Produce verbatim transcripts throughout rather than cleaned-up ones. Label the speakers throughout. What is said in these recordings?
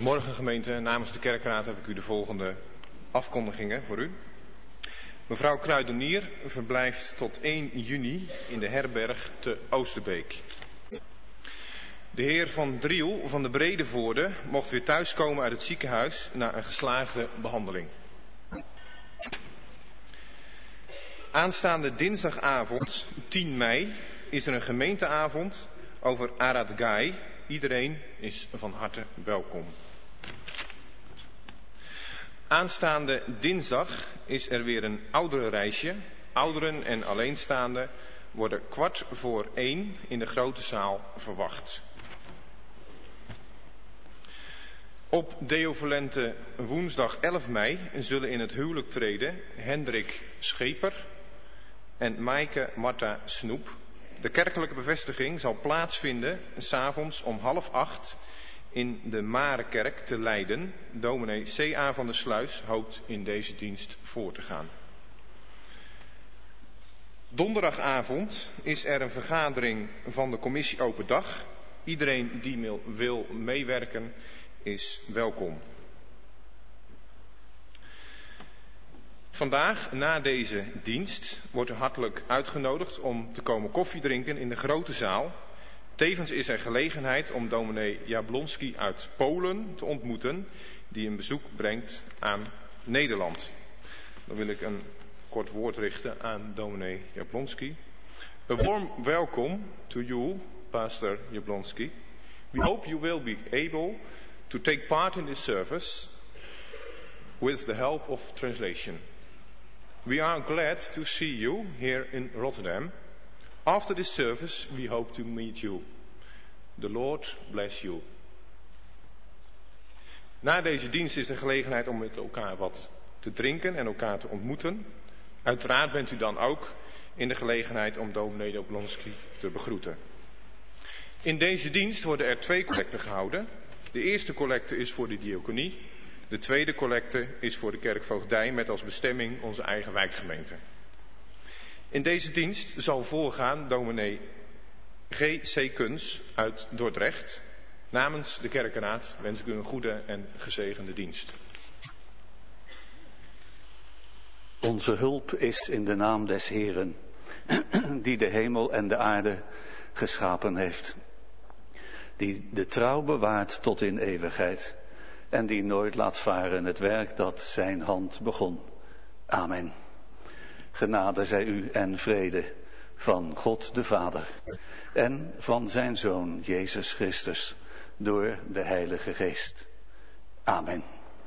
Speaker 1: Goedemorgen gemeente, namens de kerkraad heb ik u de volgende afkondigingen voor u. Mevrouw Kruidenier verblijft tot één juni in de herberg te Oosterbeek. De heer Van Driel van de Bredevoorde mocht weer thuiskomen uit het ziekenhuis na een geslaagde behandeling. Aanstaande dinsdagavond, tien mei, is er een gemeenteavond over Arad Gai. Iedereen is van harte welkom. Aanstaande dinsdag is er weer een ouderenreisje. Ouderen en alleenstaanden worden kwart voor één in de grote zaal verwacht. Op Deovalente woensdag elf mei zullen in het huwelijk treden Hendrik Scheper en Maaike Marta Snoep. De kerkelijke bevestiging zal plaatsvinden 's avonds om half acht in de Marekerk te Leiden. Dominee C A van der Sluis hoopt in deze dienst voor te gaan. Donderdagavond is er een vergadering van de commissie Open Dag. Iedereen die wil meewerken is welkom. Vandaag, na deze dienst, wordt u hartelijk uitgenodigd om te komen koffie drinken in de grote zaal. Tevens is er gelegenheid om dominee Jablonski uit Polen te ontmoeten, die een bezoek brengt aan Nederland. Dan wil ik een kort woord richten aan dominee Jablonski. A warm welcome to you, Pastor Jablonski. We hope you will be able to take part in this service with the help of translation. We are glad to see you here in Rotterdam. After this service, we hope to meet you. The Lord bless you. Na deze dienst is er gelegenheid om met elkaar wat te drinken en elkaar te ontmoeten. Uiteraard bent u dan ook in de gelegenheid om dominee Jablonski te begroeten. In deze dienst worden er twee collecten gehouden. De eerste collecte is voor de diaconie. De tweede collecte is voor de kerkvoogdij met als bestemming onze eigen wijkgemeente. In deze dienst zal voorgaan dominee G C Kuns uit Dordrecht. Namens de kerkenraad wens ik u een goede en gezegende dienst.
Speaker 2: Onze hulp is in de naam des Heeren, die de hemel en de aarde geschapen heeft. Die de trouw bewaart tot in eeuwigheid. En die nooit laat varen het werk dat zijn hand begon. Amen. Genade zij u en vrede van God de Vader en van zijn Zoon Jezus Christus door de Heilige Geest. Amen.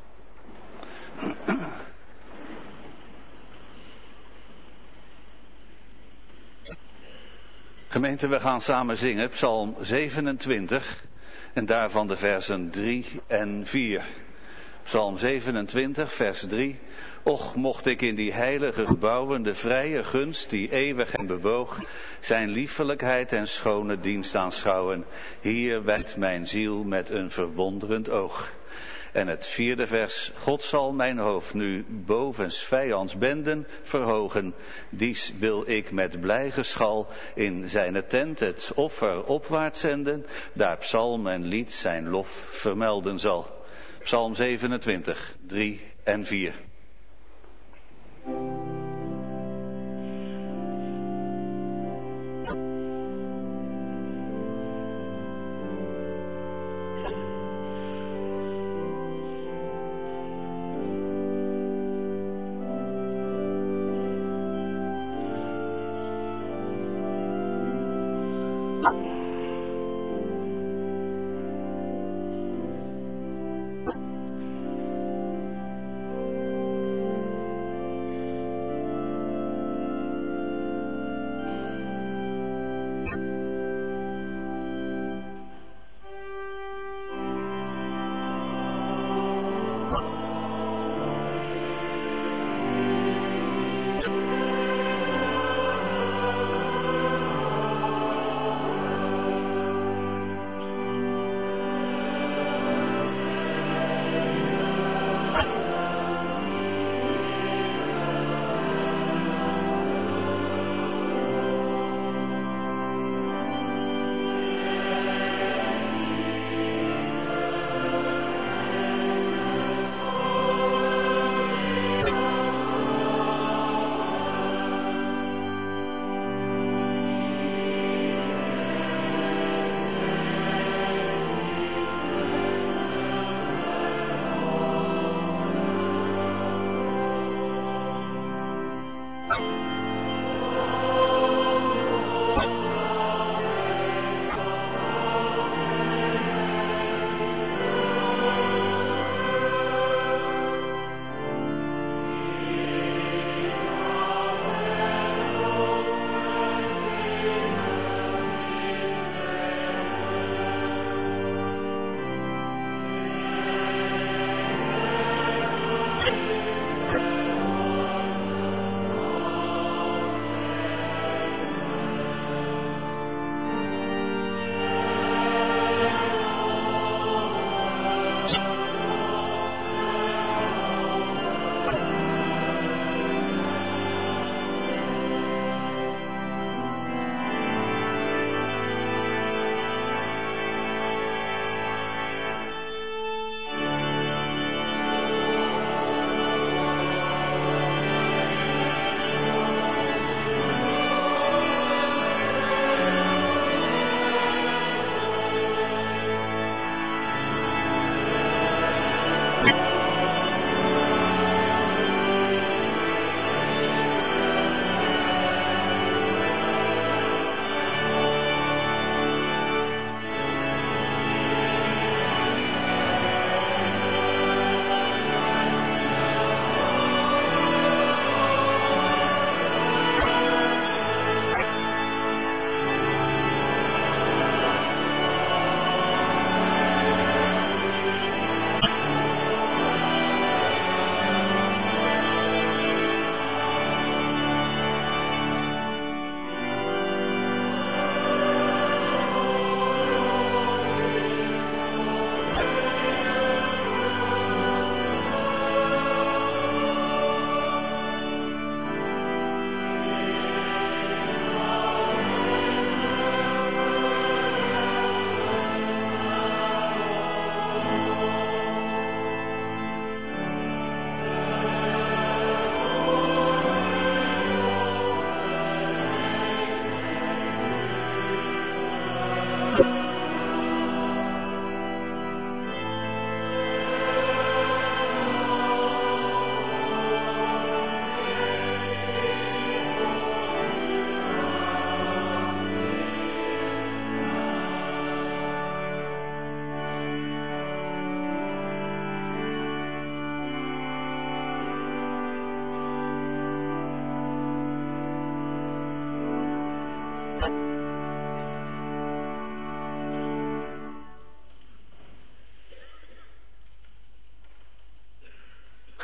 Speaker 2: Gemeente, we gaan samen zingen Psalm zevenentwintig en daarvan de versen drie en vier. Psalm zevenentwintig, vers drie. Och, mocht ik in die heilige gebouwen de vrije gunst die eeuwig en bewoog, zijn liefelijkheid en schone dienst aanschouwen. Hier wijdt mijn ziel met een verwonderend oog. En het vierde vers. God zal mijn hoofd nu bovens vijands benden verhogen. Dies wil ik met blij geschal in zijn tent het offer opwaarts zenden, daar psalm en lied zijn lof vermelden zal. Psalm zevenentwintig, drie en vier.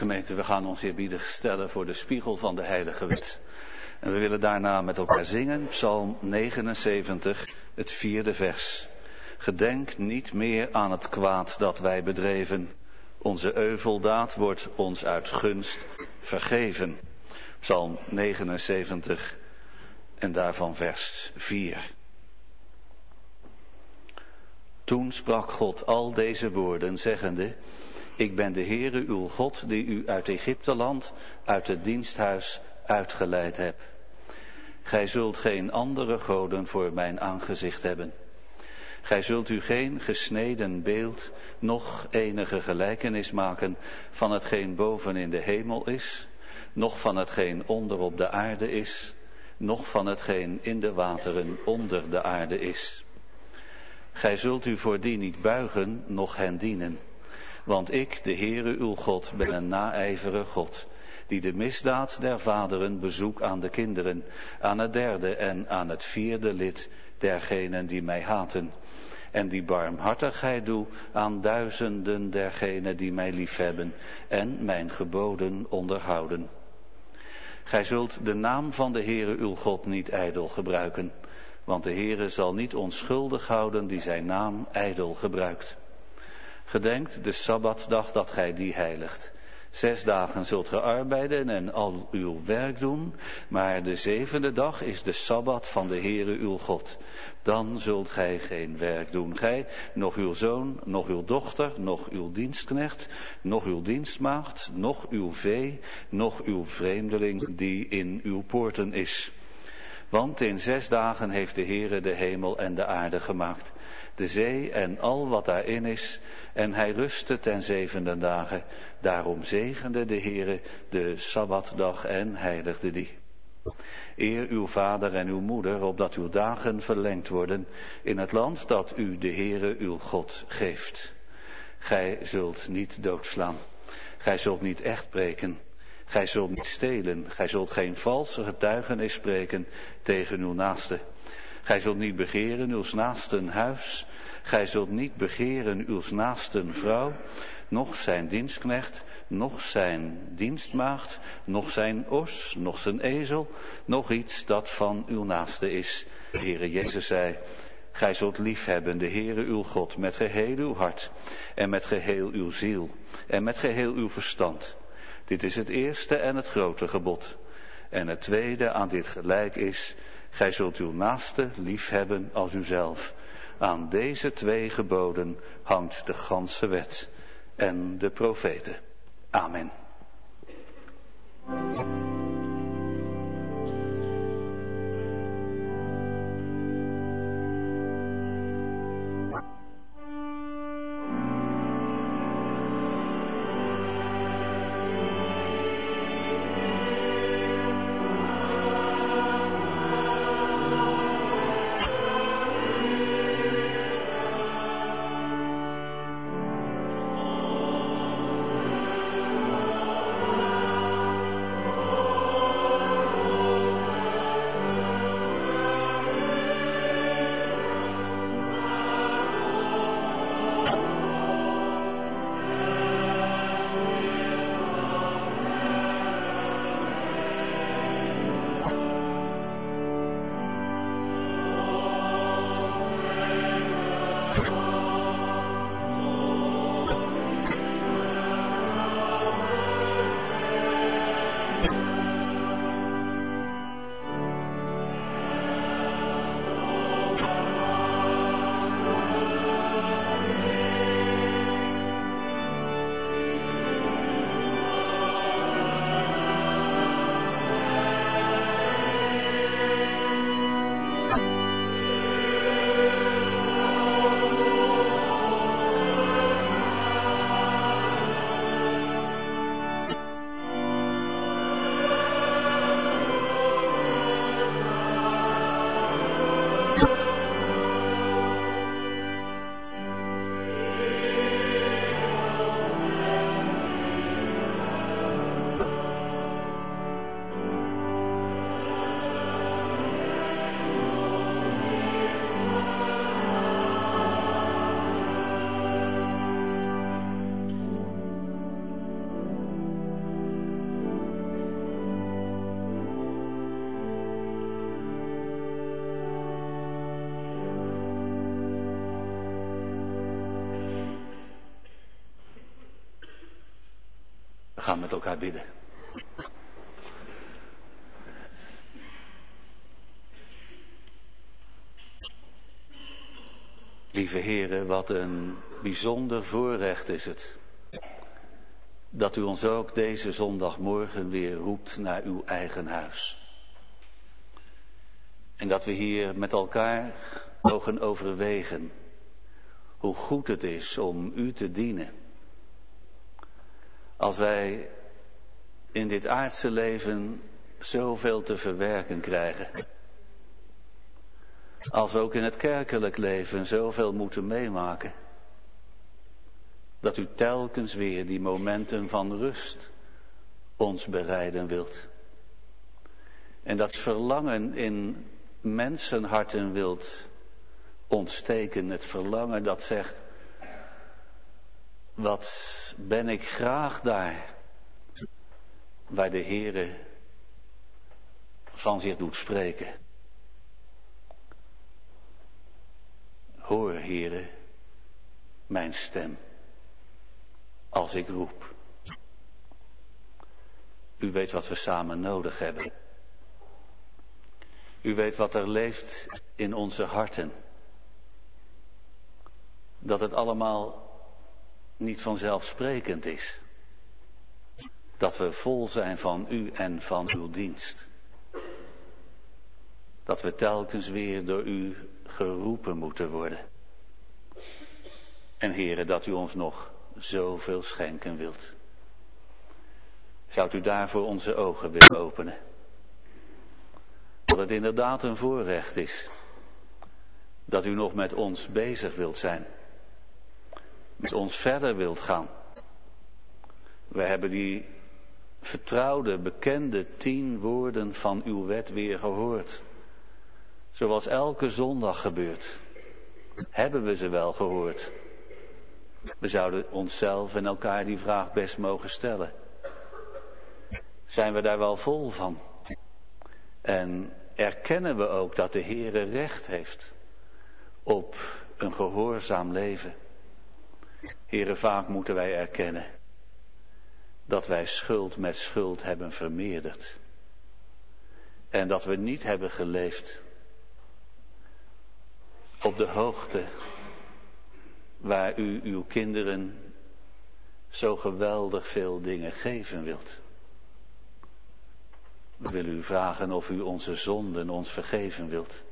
Speaker 2: Gemeente, we gaan ons eerbiedig stellen voor de spiegel van de heilige wet. En we willen daarna met elkaar zingen, Psalm negenenzeventig, het vierde vers. Gedenk niet meer aan het kwaad dat wij bedreven. Onze euveldaad wordt ons uit gunst vergeven. Psalm negenenzeventig en daarvan vers vier. Toen sprak God al deze woorden, zeggende: Ik ben de Heere uw God, die u uit Egypteland, uit het diensthuis uitgeleid heb. Gij zult geen andere goden voor mijn aangezicht hebben. Gij zult u geen gesneden beeld, noch enige gelijkenis maken van hetgeen boven in de hemel is, noch van hetgeen onder op de aarde is, noch van hetgeen in de wateren onder de aarde is. Gij zult u voor die niet buigen, noch hen dienen. Want ik, de Heere uw God, ben een naijvere God, die de misdaad der vaderen bezoek aan de kinderen, aan het derde en aan het vierde lid dergenen die mij haten, en die barmhartigheid doe aan duizenden dergenen die mij liefhebben en mijn geboden onderhouden. Gij zult de naam van de Heere uw God niet ijdel gebruiken, want de Heere zal niet onschuldig houden die zijn naam ijdel gebruikt. Gedenkt de Sabbatdag dat gij die heiligt. Zes dagen zult ge arbeiden en al uw werk doen, maar de zevende dag is de Sabbat van de Heere uw God. Dan zult gij geen werk doen, gij, noch uw zoon, noch uw dochter, noch uw dienstknecht, noch uw dienstmaagd, noch uw vee, noch uw vreemdeling die in uw poorten is. Want in zes dagen heeft de Heere de hemel en de aarde gemaakt, de zee en al wat daarin is, en hij rustte ten zevende dagen. Daarom zegende de Heere de Sabbatdag en heiligde die. Eer uw vader en uw moeder, opdat uw dagen verlengd worden in het land dat u de Heere uw God geeft. Gij zult niet doodslaan, gij zult niet echt breken, gij zult niet stelen, gij zult geen valse getuigenis spreken tegen uw naaste. Gij zult niet begeren uw naasten huis, gij zult niet begeren uw naasten vrouw, noch zijn dienstknecht, noch zijn dienstmaagd, noch zijn os, noch zijn ezel, noch iets dat van uw naaste is. De Heere Jezus zei: Gij zult liefhebben de Heere uw God met geheel uw hart en met geheel uw ziel en met geheel uw verstand. Dit is het eerste en het grote gebod. En het tweede aan dit gelijk is: Gij zult uw naaste liefhebben als uzelf. Aan deze twee geboden hangt de ganse wet en de profeten. Amen. We gaan met elkaar bidden. Lieve heren, wat een bijzonder voorrecht is het. Dat u ons ook deze zondagmorgen weer roept naar uw eigen huis. En dat we hier met elkaar mogen overwegen hoe goed het is om u te dienen. Als wij in dit aardse leven zoveel te verwerken krijgen. Als we ook in het kerkelijk leven zoveel moeten meemaken. Dat u telkens weer die momenten van rust ons bereiden wilt. En dat verlangen in mensenharten wilt ontsteken. Het verlangen dat zegt, wat ben ik graag daar, waar de Heere van zich doet spreken. Hoor, Heere, mijn stem, als ik roep. U weet wat we samen nodig hebben. U weet wat er leeft in onze harten. Dat het allemaal niet vanzelfsprekend is. Dat we vol zijn van u en van uw dienst. Dat we telkens weer door u geroepen moeten worden. En Heere, dat u ons nog zoveel schenken wilt. Zou u daarvoor onze ogen willen openen? Dat het inderdaad een voorrecht is. Dat u nog met ons bezig wilt zijn. Met ons verder wilt gaan. We hebben die vertrouwde, bekende tien woorden van uw wet weer gehoord. Zoals elke zondag gebeurt. Hebben we ze wel gehoord? We zouden onszelf en elkaar die vraag best mogen stellen. Zijn we daar wel vol van? En erkennen we ook dat de Heere recht heeft op een gehoorzaam leven? Heere, vaak moeten wij erkennen dat wij schuld met schuld hebben vermeerderd. En dat we niet hebben geleefd op de hoogte waar u uw kinderen zo geweldig veel dingen geven wilt. We willen u vragen of u onze zonden ons vergeven wilt.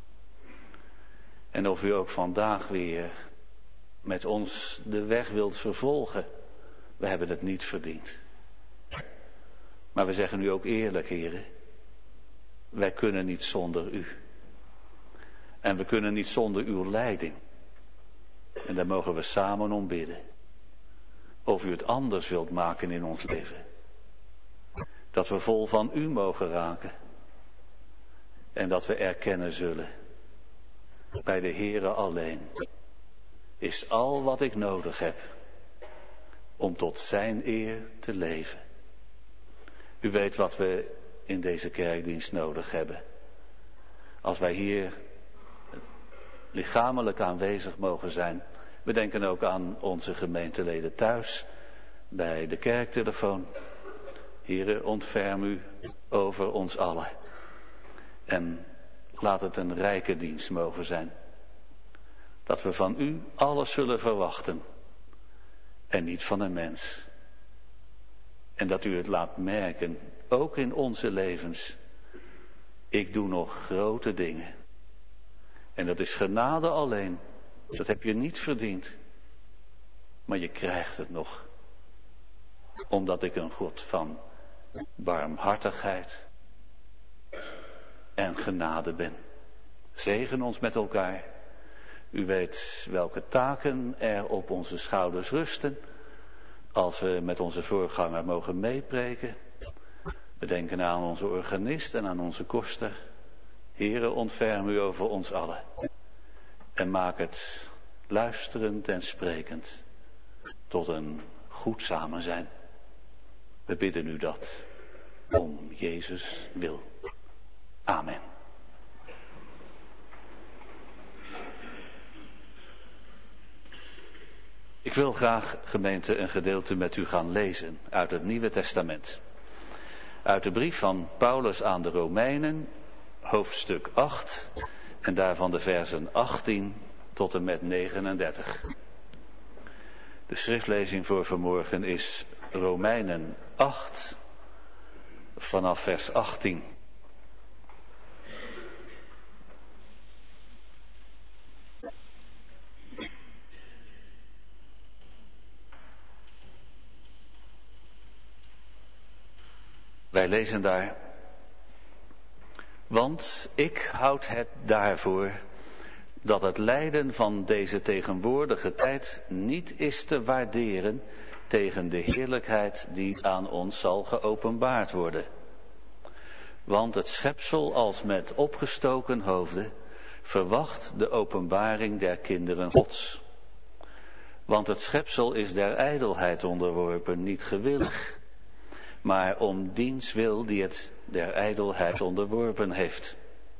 Speaker 2: En of u ook vandaag weer met ons de weg wilt vervolgen. We hebben het niet verdiend. Maar we zeggen u ook eerlijk, heren. Wij kunnen niet zonder u. En we kunnen niet zonder uw leiding. En daar mogen we samen om bidden. Of u het anders wilt maken in ons leven. Dat we vol van u mogen raken. En dat we erkennen zullen. Bij de Heere alleen is al wat ik nodig heb om tot zijn eer te leven. U weet wat we in deze kerkdienst nodig hebben. Als wij hier lichamelijk aanwezig mogen zijn. We denken ook aan onze gemeenteleden thuis, bij de kerktelefoon. Heere, ontferm u over ons allen. En laat het een rijke dienst mogen zijn. Dat we van u alles zullen verwachten. En niet van een mens. En dat u het laat merken, ook in onze levens. Ik doe nog grote dingen. En dat is genade alleen. Dat heb je niet verdiend. Maar je krijgt het nog. Omdat ik een God van barmhartigheid en genade ben. Zegen ons met elkaar. U weet welke taken er op onze schouders rusten. Als we met onze voorganger mogen meepreken. We denken aan onze organist en aan onze koster. Heere, ontferm u over ons allen. En maak het luisterend en sprekend tot een goed samen zijn. We bidden u dat om Jezus wil. Amen. Ik wil graag, gemeente, een gedeelte met u gaan lezen uit het Nieuwe Testament. Uit de brief van Paulus aan de Romeinen, hoofdstuk acht, en daarvan de versen achttien tot en met negenendertig. De schriftlezing voor vanmorgen is Romeinen acht, vanaf vers achttien. Wij lezen daar: Want ik houd het daarvoor dat het lijden van deze tegenwoordige tijd niet is te waarderen tegen de heerlijkheid die aan ons zal geopenbaard worden. Want het schepsel als met opgestoken hoofden verwacht de openbaring der kinderen Gods. Want het schepsel is der ijdelheid onderworpen, niet gewillig, maar om diens wil die het der ijdelheid onderworpen heeft.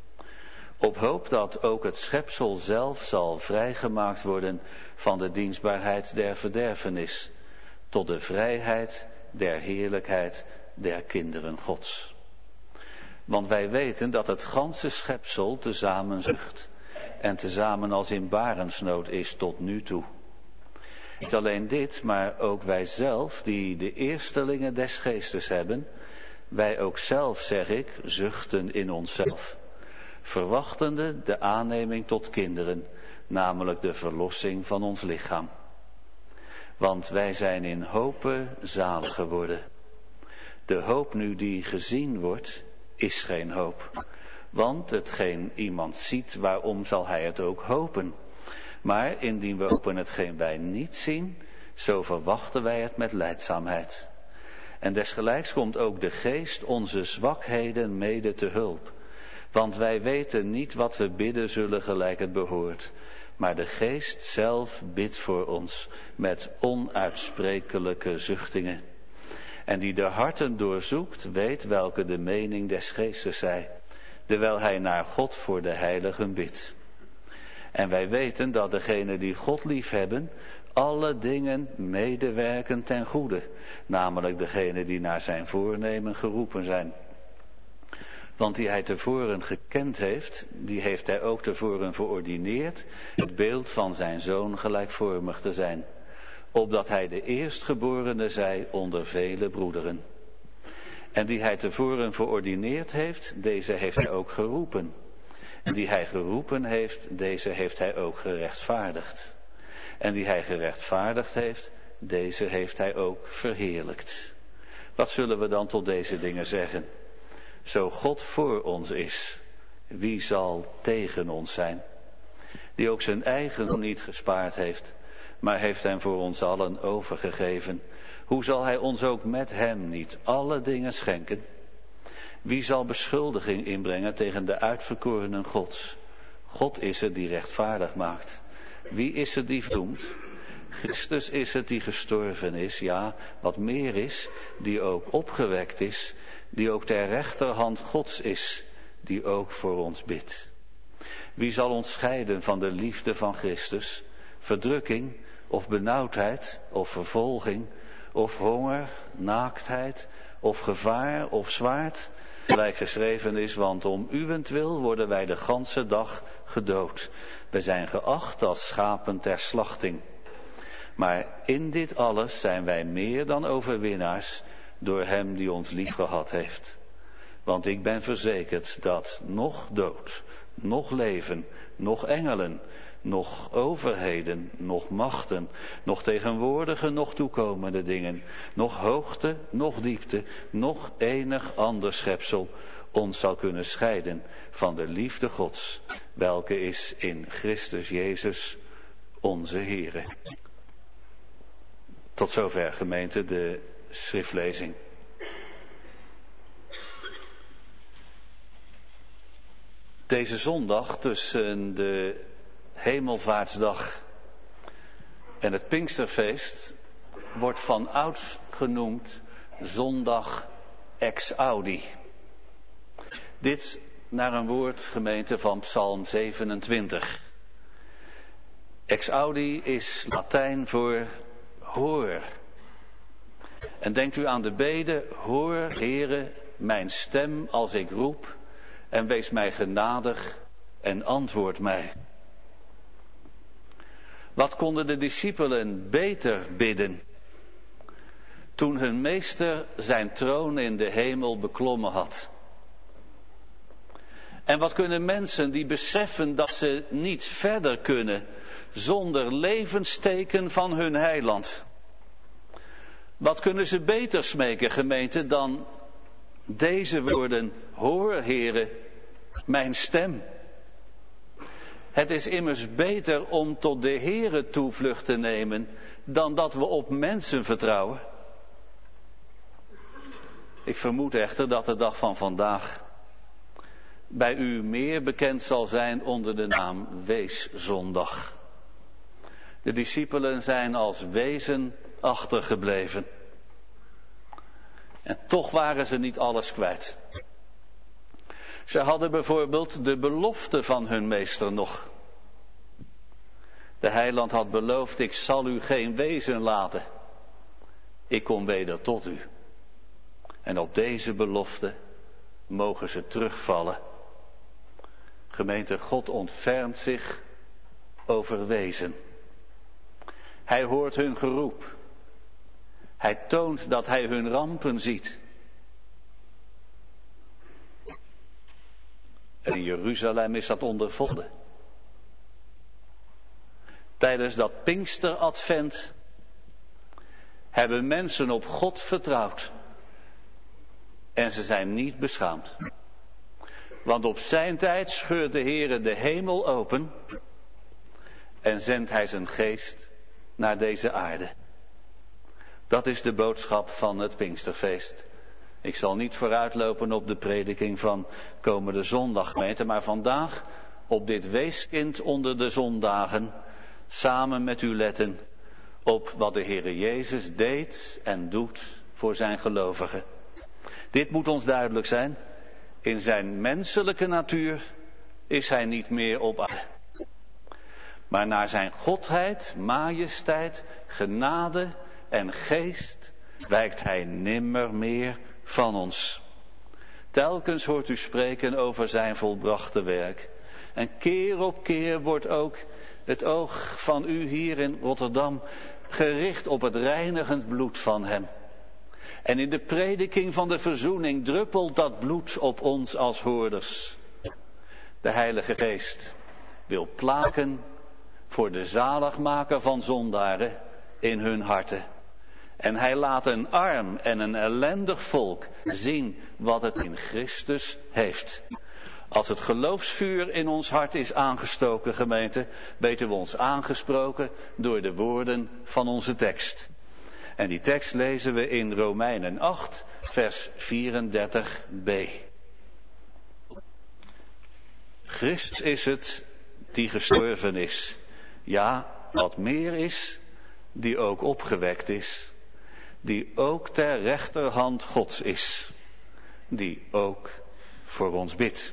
Speaker 2: Op hoop dat ook het schepsel zelf zal vrijgemaakt worden van de dienstbaarheid der verderfenis, tot de vrijheid der heerlijkheid der kinderen Gods. Want wij weten dat het ganse schepsel tezamen zucht en tezamen als in barensnood is tot nu toe. Niet alleen dit, maar ook wij zelf, die de eerstelingen des geestes hebben, wij ook zelf, zeg ik, zuchten in onszelf, verwachtende de aanneming tot kinderen, namelijk de verlossing van ons lichaam. Want wij zijn in hope zalig geworden. De hoop nu die gezien wordt, is geen hoop. Want hetgeen iemand ziet, waarom zal hij het ook hopen? Maar indien we hopen hetgeen wij niet zien, zo verwachten wij het met lijdzaamheid. En desgelijks komt ook de geest onze zwakheden mede te hulp. Want wij weten niet wat we bidden zullen gelijk het behoort. Maar de geest zelf bidt voor ons met onuitsprekelijke zuchtingen. En die de harten doorzoekt, weet welke de mening des geestes zij, terwijl hij naar God voor de heiligen bidt. En wij weten dat degenen die God liefhebben, alle dingen medewerken ten goede, namelijk degenen die naar zijn voornemen geroepen zijn. Want die hij tevoren gekend heeft, die heeft hij ook tevoren verordineerd, het beeld van zijn zoon gelijkvormig te zijn, opdat hij de eerstgeborene zij onder vele broederen. En die hij tevoren verordineerd heeft, deze heeft hij ook geroepen. En die hij geroepen heeft, deze heeft hij ook gerechtvaardigd. En die hij gerechtvaardigd heeft, deze heeft hij ook verheerlijkt. Wat zullen we dan tot deze dingen zeggen? Zo God voor ons is, wie zal tegen ons zijn? Die ook zijn eigen niet gespaard heeft, maar heeft hem voor ons allen overgegeven. Hoe zal hij ons ook met hem niet alle dingen schenken? Wie zal beschuldiging inbrengen tegen de uitverkorenen Gods? God is het die rechtvaardig maakt. Wie is het die verdoemt? Christus is het die gestorven is, ja, wat meer is, die ook opgewekt is, die ook ter rechterhand Gods is, die ook voor ons bidt. Wie zal ons scheiden van de liefde van Christus? Verdrukking, of benauwdheid, of vervolging, of honger, naaktheid, of gevaar, of zwaard? Gelijk geschreven is, want om uwentwil worden wij de ganse dag gedood. Wij zijn geacht als schapen ter slachting. Maar in dit alles zijn wij meer dan overwinnaars door hem die ons liefgehad heeft. Want ik ben verzekerd dat noch dood, noch leven, noch engelen, noch overheden, noch machten, noch tegenwoordige, noch toekomende dingen, noch hoogte, noch diepte, noch enig ander schepsel ons zal kunnen scheiden van de liefde Gods, welke is in Christus Jezus, onze Heere. Tot zover, gemeente, de schriftlezing. Deze zondag tussen de Hemelvaartsdag en het Pinksterfeest wordt van ouds genoemd zondag ex audi. Dit naar een woord, gemeente, van Psalm zevenentwintig. Exaudi is Latijn voor hoor. En denkt u aan de bede, hoor, Heere, mijn stem als ik roep, en wees mij genadig en antwoord mij. Wat konden de discipelen beter bidden toen hun meester zijn troon in de hemel beklommen had? En wat kunnen mensen die beseffen dat ze niet verder kunnen zonder levensteken van hun heiland? Wat kunnen ze beter smeken, gemeente, dan deze woorden, hoor, Heere, mijn stem. Het is immers beter om tot de Heere toevlucht te nemen dan dat we op mensen vertrouwen. Ik vermoed echter dat de dag van vandaag bij u meer bekend zal zijn onder de naam Weeszondag. De discipelen zijn als wezen achtergebleven. En toch waren ze niet alles kwijt. Ze hadden bijvoorbeeld de belofte van hun meester nog. De heiland had beloofd, ik zal u geen wezen laten. Ik kom weder tot u. En op deze belofte mogen ze terugvallen. Gemeente, God ontfermt zich over wezen. Hij hoort hun geroep. Hij toont dat hij hun rampen ziet. En in Jeruzalem is dat ondervonden. Tijdens dat Pinksteradvent hebben mensen op God vertrouwd. En ze zijn niet beschaamd. Want op zijn tijd scheurt de Heere de hemel open en zendt hij zijn geest naar deze aarde. Dat is de boodschap van het Pinksterfeest. Ik zal niet vooruitlopen op de prediking van komende zondag, gemeente, maar vandaag op dit weeskind onder de zondagen samen met u letten op wat de Heere Jezus deed en doet voor zijn gelovigen. Dit moet ons duidelijk zijn. In zijn menselijke natuur is hij niet meer op aarde. Maar naar zijn godheid, majesteit, genade en geest wijkt hij nimmer meer van ons. Telkens hoort u spreken over zijn volbrachte werk. En keer op keer wordt ook het oog van u hier in Rotterdam gericht op het reinigend bloed van hem. En in de prediking van de verzoening druppelt dat bloed op ons als hoorders. De Heilige Geest wil plaken voor de zaligmaker van zondaren in hun harten. En hij laat een arm en een ellendig volk zien wat het in Christus heeft. Als het geloofsvuur in ons hart is aangestoken, gemeente, weten we ons aangesproken door de woorden van onze tekst. En die tekst lezen we in Romeinen acht, vers vierendertig b. Christus is het die gestorven is. Ja, wat meer is, die ook opgewekt is. Die ook ter rechterhand Gods is. Die ook voor ons bidt.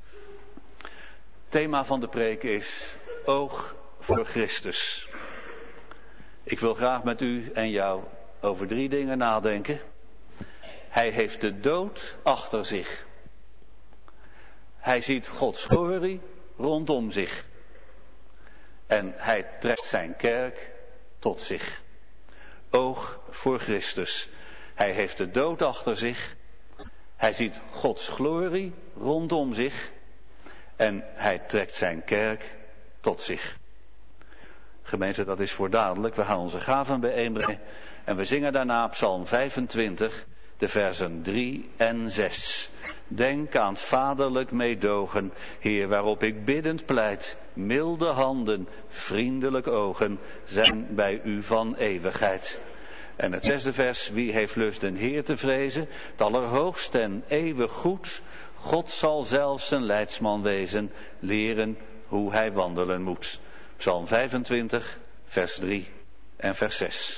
Speaker 2: Thema van de preek is oog voor Christus. Ik wil graag met u en jou over drie dingen nadenken. Hij heeft de dood achter zich. Hij ziet Gods glorie rondom zich. En hij trekt zijn kerk tot zich. Oog voor Christus. Hij heeft de dood achter zich. Hij ziet Gods glorie rondom zich. En hij trekt zijn kerk tot zich. Gemeente, dat is voor dadelijk. We gaan onze gaven bijeenbrengen. En we zingen daarna Psalm vijfentwintig, de versen drie en zes. Denk aan het vaderlijk meedogen, Heer, waarop ik biddend pleit. Milde handen, vriendelijk ogen, zijn bij u van eeuwigheid. En het zesde vers, wie heeft lust den Heer te vrezen, het allerhoogst en eeuwig goed. God zal zelfs zijn leidsman wezen, leren hoe hij wandelen moet. Psalm vijfentwintig, vers drie en vers zes.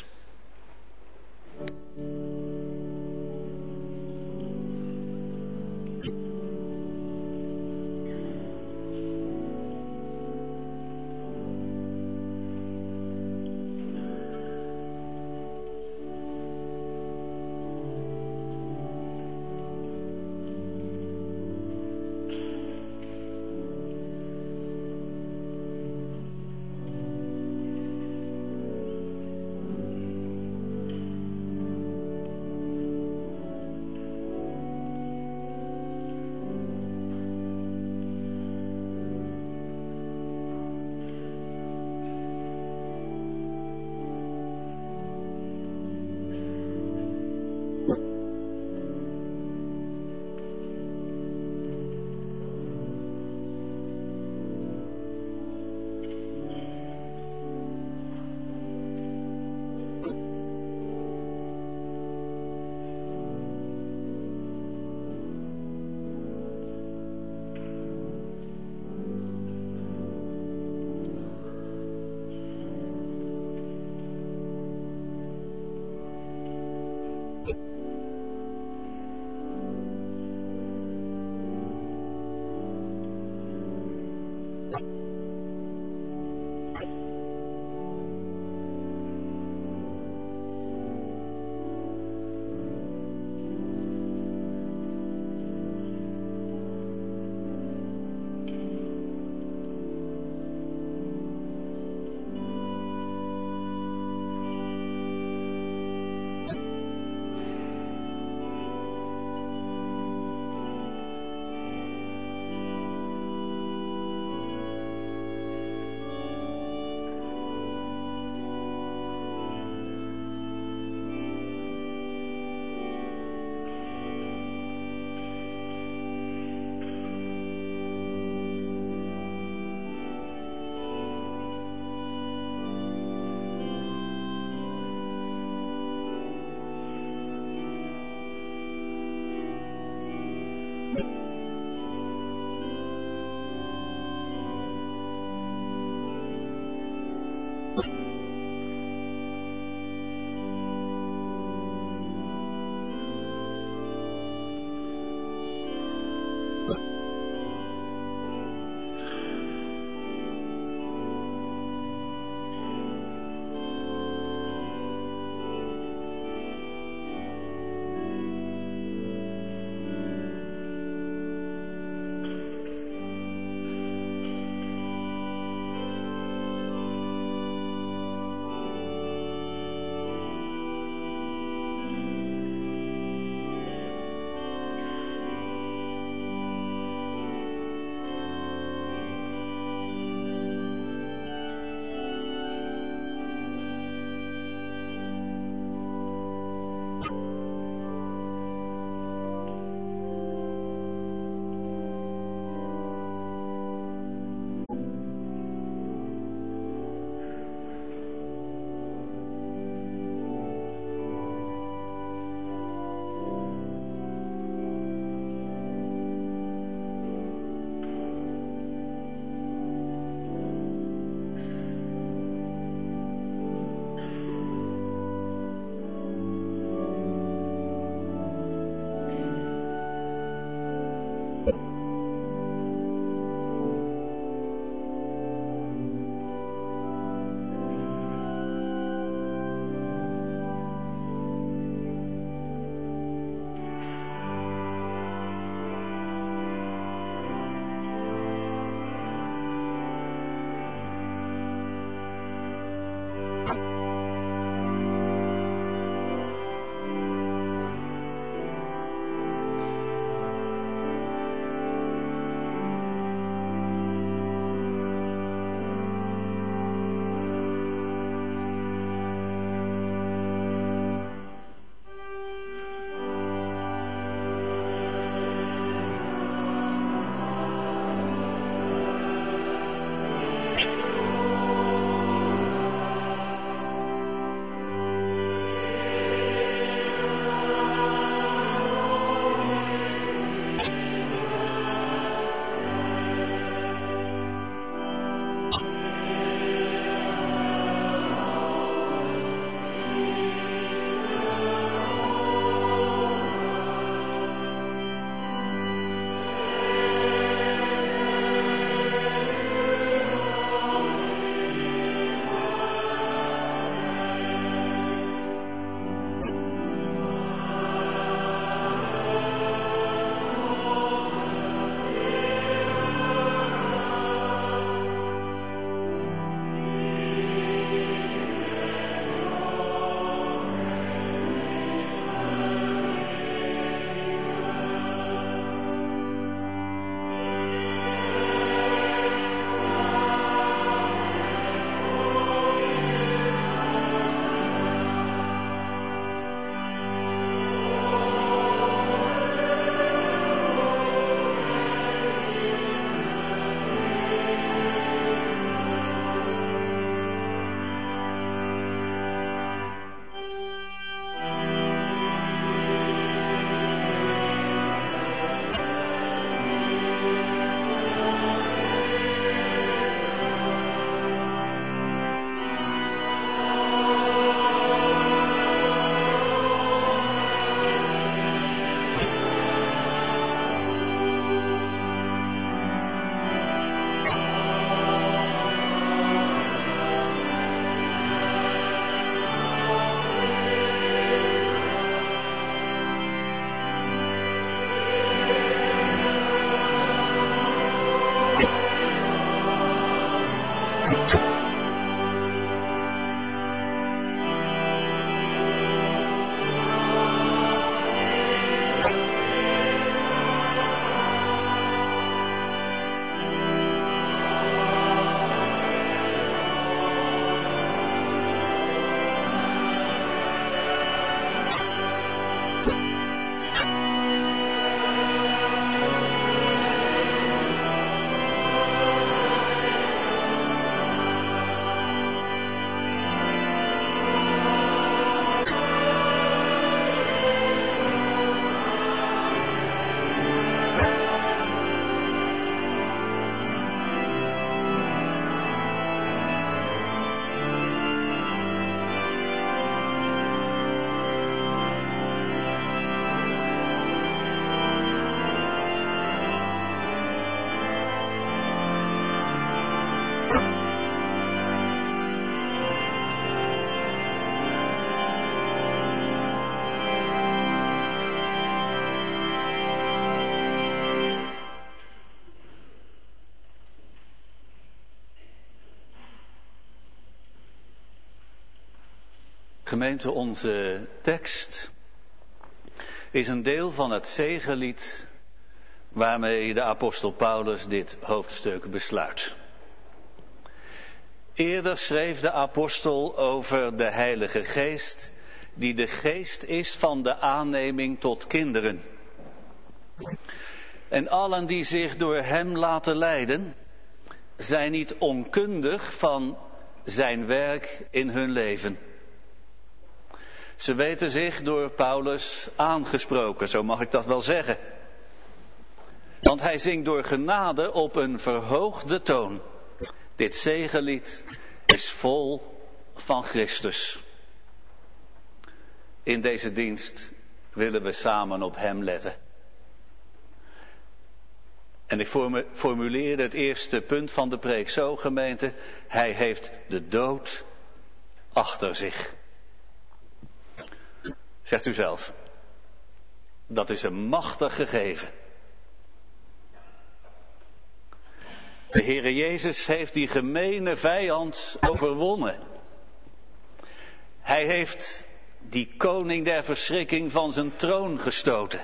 Speaker 2: Gemeente, onze tekst is een deel van het zegenlied waarmee de apostel Paulus dit hoofdstuk besluit. Eerder schreef de apostel over de Heilige Geest die de geest is van de aanneming tot kinderen. En allen die zich door hem laten leiden, zijn niet onkundig van zijn werk in hun leven. Ze weten zich door Paulus aangesproken, zo mag ik dat wel zeggen. Want hij zingt door genade op een verhoogde toon. Dit zegenlied is vol van Christus. In deze dienst willen we samen op hem letten. En ik formuleerde het eerste punt van de preek zo, gemeente. Hij heeft de dood achter zich. Zegt u zelf. Dat is een machtig gegeven. De Heere Jezus heeft die gemene vijand overwonnen. Hij heeft die koning der verschrikking van zijn troon gestoten.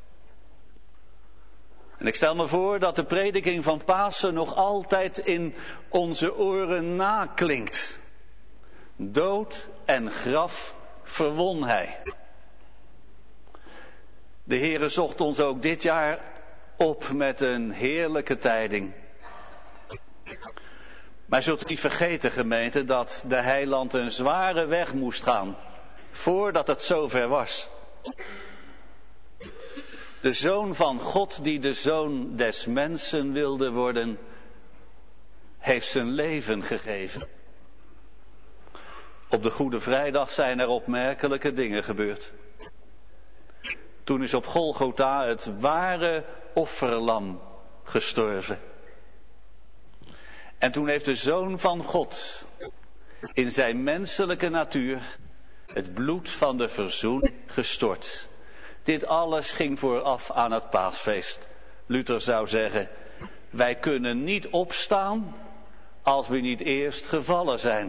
Speaker 2: En ik stel me voor dat de prediking van Pasen nog altijd in onze oren naklinkt. Dood en graf verwon hij. De Heere zocht ons ook dit jaar op met een heerlijke tijding. Maar zult u niet vergeten, gemeente, dat de heiland een zware weg moest gaan, voordat het zover was. De Zoon van God, die de Zoon des mensen wilde worden, heeft zijn leven gegeven. Op de Goede Vrijdag zijn er opmerkelijke dingen gebeurd. Toen is op Golgotha het ware offerlam gestorven. En toen heeft de Zoon van God in zijn menselijke natuur het bloed van de verzoening gestort. Dit alles ging vooraf aan het paasfeest. Luther zou zeggen, wij kunnen niet opstaan als we niet eerst gevallen zijn.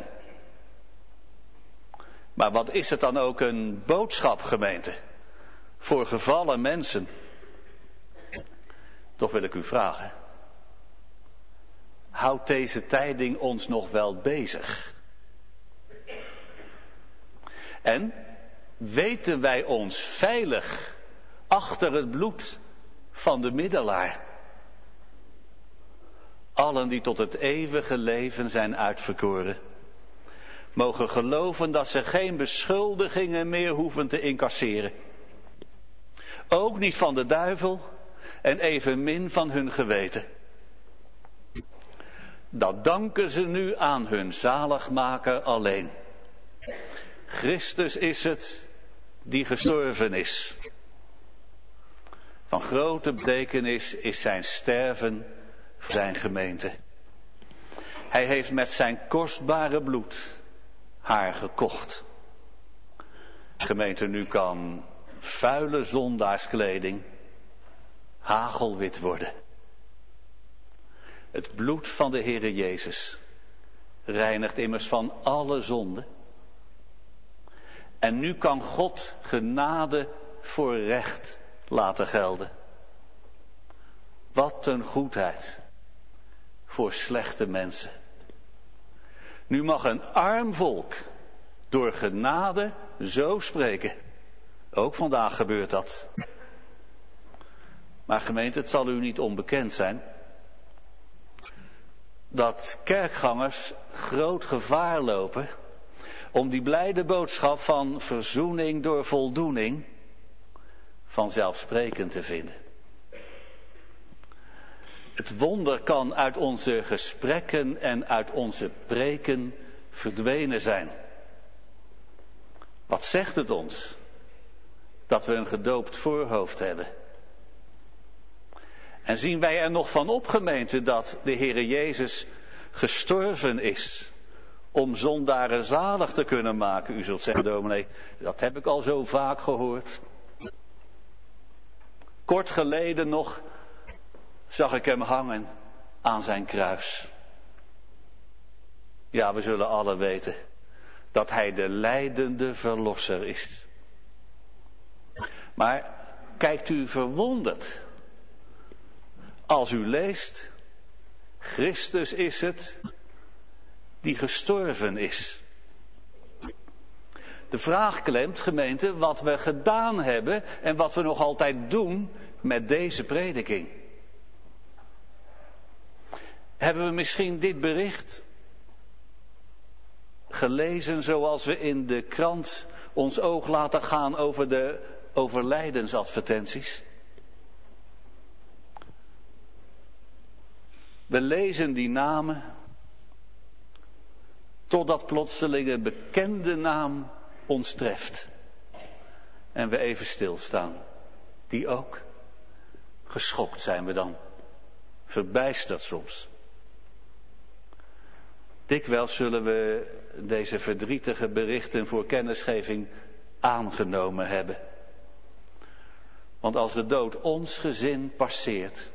Speaker 2: Maar wat is het dan ook een boodschap, gemeente, voor gevallen mensen? Toch wil ik u vragen, houdt deze tijding ons nog wel bezig? En weten wij ons veilig achter het bloed van de middelaar? Allen die tot het eeuwige leven zijn uitverkoren, mogen geloven dat ze geen beschuldigingen meer hoeven te incasseren. Ook niet van de duivel en evenmin van hun geweten. Dat danken ze nu aan hun zaligmaker alleen. Christus is het die gestorven is. Van grote betekenis is zijn sterven voor zijn gemeente. Hij heeft met zijn kostbare bloed haar gekocht. Gemeente, nu kan vuile zondaarskleding hagelwit worden. Het bloed van de Heere Jezus reinigt immers van alle zonde. En nu kan God genade voor recht laten gelden. Wat een goedheid voor slechte mensen. Nu mag een arm volk door genade zo spreken. Ook vandaag gebeurt dat. Maar gemeente, het zal u niet onbekend zijn dat kerkgangers groot gevaar lopen om die blijde boodschap van verzoening door voldoening vanzelfsprekend te vinden. Het wonder kan uit onze gesprekken en uit onze preken verdwenen zijn. Wat zegt het ons? Dat we een gedoopt voorhoofd hebben. En zien wij er nog van op, gemeente, dat de Heere Jezus gestorven is om zondaren zalig te kunnen maken? U zult zeggen, dominee, dat heb ik al zo vaak gehoord. Kort geleden nog zag ik hem hangen aan zijn kruis. Ja, we zullen alle weten dat hij de lijdende verlosser is. Maar kijkt u verwonderd als u leest, Christus is het die gestorven is. de vraag klemt, gemeente, wat we gedaan hebben en wat we nog altijd doen met deze prediking. Hebben we misschien dit bericht gelezen zoals we in de krant ons oog laten gaan over de overlijdensadvertenties? We lezen die namen totdat plotseling een bekende naam ons treft. En we even stilstaan. Die ook. Geschokt zijn we dan. Verbijsterd soms. Dikwijls zullen we deze verdrietige berichten voor kennisgeving aangenomen hebben. Want als de dood ons gezin passeert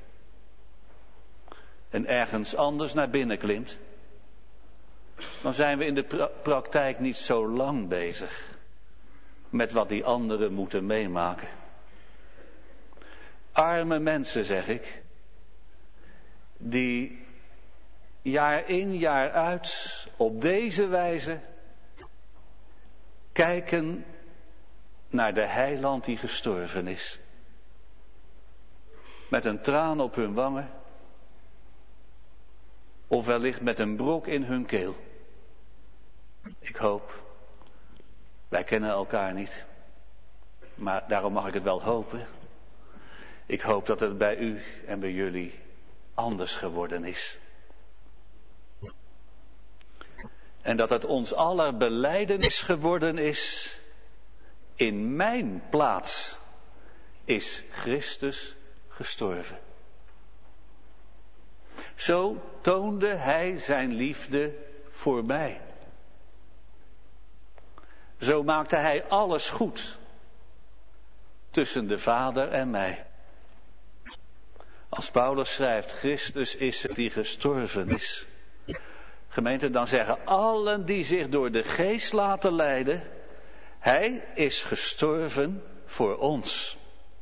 Speaker 2: en ergens anders naar binnen klimt, dan zijn we in de pra- praktijk niet zo lang bezig met wat die anderen moeten meemaken. Arme mensen, zeg ik, die jaar in jaar uit op deze wijze kijken naar de heiland die gestorven is. Met een traan op hun wangen, of wellicht met een brok in hun keel. Ik hoop, wij kennen elkaar niet, maar daarom mag ik het wel hopen. Ik hoop dat het bij u en bij jullie anders geworden is. En dat het ons aller belijdenis geworden is, in mijn plaats is Christus gestorven. Zo toonde hij zijn liefde voor mij. Zo maakte hij alles goed tussen de Vader en mij. Als Paulus schrijft, Christus is het die gestorven is. Gemeente, dan zeggen allen die zich door de geest laten leiden, hij is gestorven voor ons.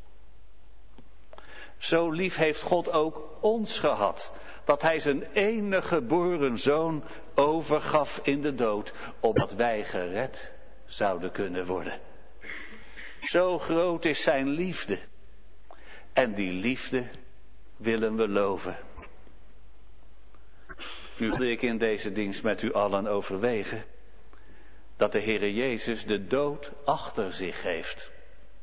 Speaker 2: Zo lief heeft God ook ons gehad, dat hij zijn enige geboren zoon overgaf in de dood, opdat wij gered zouden kunnen worden. Zo groot is zijn liefde. En die liefde willen we loven. Nu wil ik in deze dienst met u allen overwegen dat de Heere Jezus de dood achter zich heeft.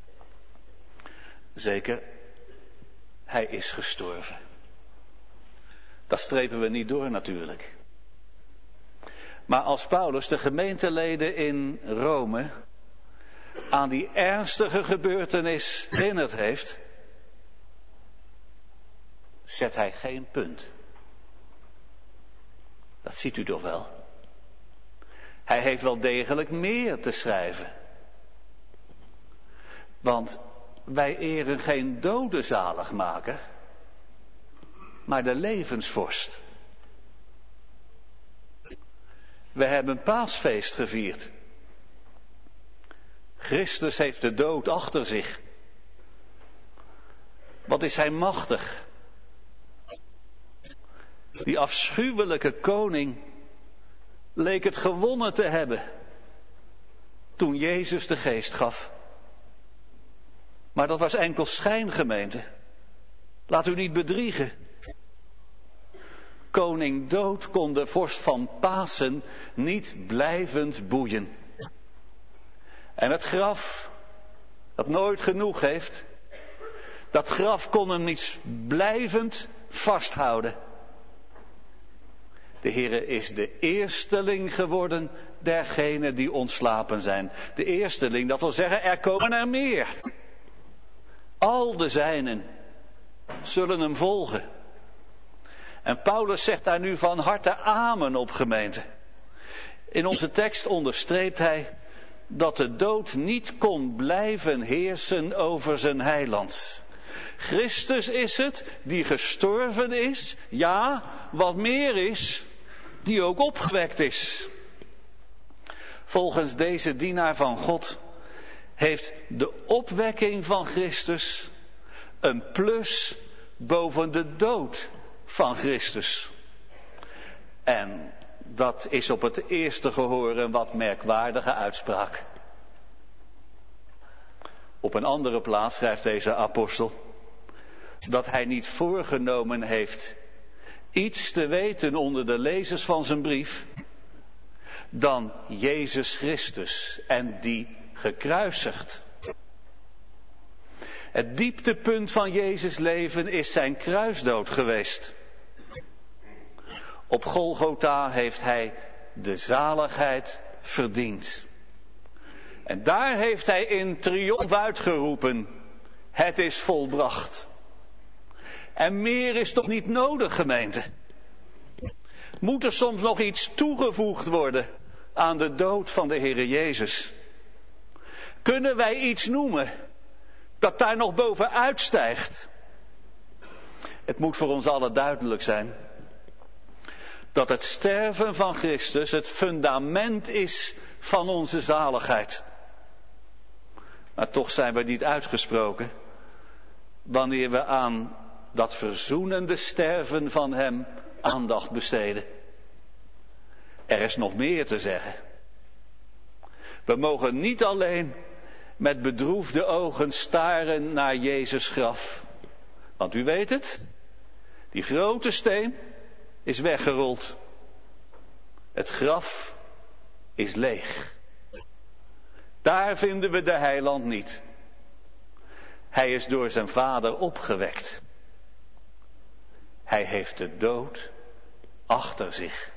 Speaker 2: Zeker, hij is gestorven. Dat strepen we niet door natuurlijk. Maar als Paulus de gemeenteleden in Rome aan die ernstige gebeurtenis herinnerd heeft, zet hij geen punt. Dat ziet u toch wel. Hij heeft wel degelijk meer te schrijven. Want wij eren geen dode zaligmaker, maar de levensvorst. We hebben paasfeest gevierd. Christus heeft de dood achter zich. Wat is hij machtig? Die afschuwelijke koning leek het gewonnen te hebben toen Jezus de geest gaf. Maar dat was enkel schijn, gemeente. Laat u niet bedriegen. Koning dood kon de vorst van Pasen niet blijvend boeien. En het graf, dat nooit genoeg heeft, dat graf kon hem niet blijvend vasthouden. De Heere is de eersteling geworden dergenen die ontslapen zijn. De eersteling, dat wil zeggen, er komen er meer. Al de zijnen zullen hem volgen. En Paulus zegt daar nu van harte amen op, gemeente. In onze tekst onderstreept hij dat de dood niet kon blijven heersen over zijn heiland. Christus is het die gestorven is, ja, wat meer is, die ook opgewekt is. Volgens deze dienaar van God heeft de opwekking van Christus een plus boven de dood van Christus. En dat is op het eerste gehoor een wat merkwaardige uitspraak. Op een andere plaats schrijft deze apostel dat hij niet voorgenomen heeft iets te weten onder de lezers van zijn brief dan Jezus Christus en die gekruisigd. Het dieptepunt van Jezus' leven is zijn kruisdood geweest. Op Golgotha heeft hij de zaligheid verdiend. En daar heeft hij in triomf uitgeroepen: het is volbracht. En meer is toch niet nodig, gemeente? Moet er soms nog iets toegevoegd worden aan de dood van de Heere Jezus? Kunnen wij iets noemen dat daar nog bovenuit stijgt? Het moet voor ons allen duidelijk zijn dat het sterven van Christus het fundament is van onze zaligheid. Maar toch zijn we niet uitgesproken wanneer we aan dat verzoenende sterven van hem aandacht besteden. Er is nog meer te zeggen. We mogen niet alleen met bedroefde ogen staren naar Jezus' graf. Want u weet het, die grote steen is weggerold. Het graf is leeg. Daar vinden we de heiland niet. Hij is door zijn Vader opgewekt. Hij heeft de dood achter zich.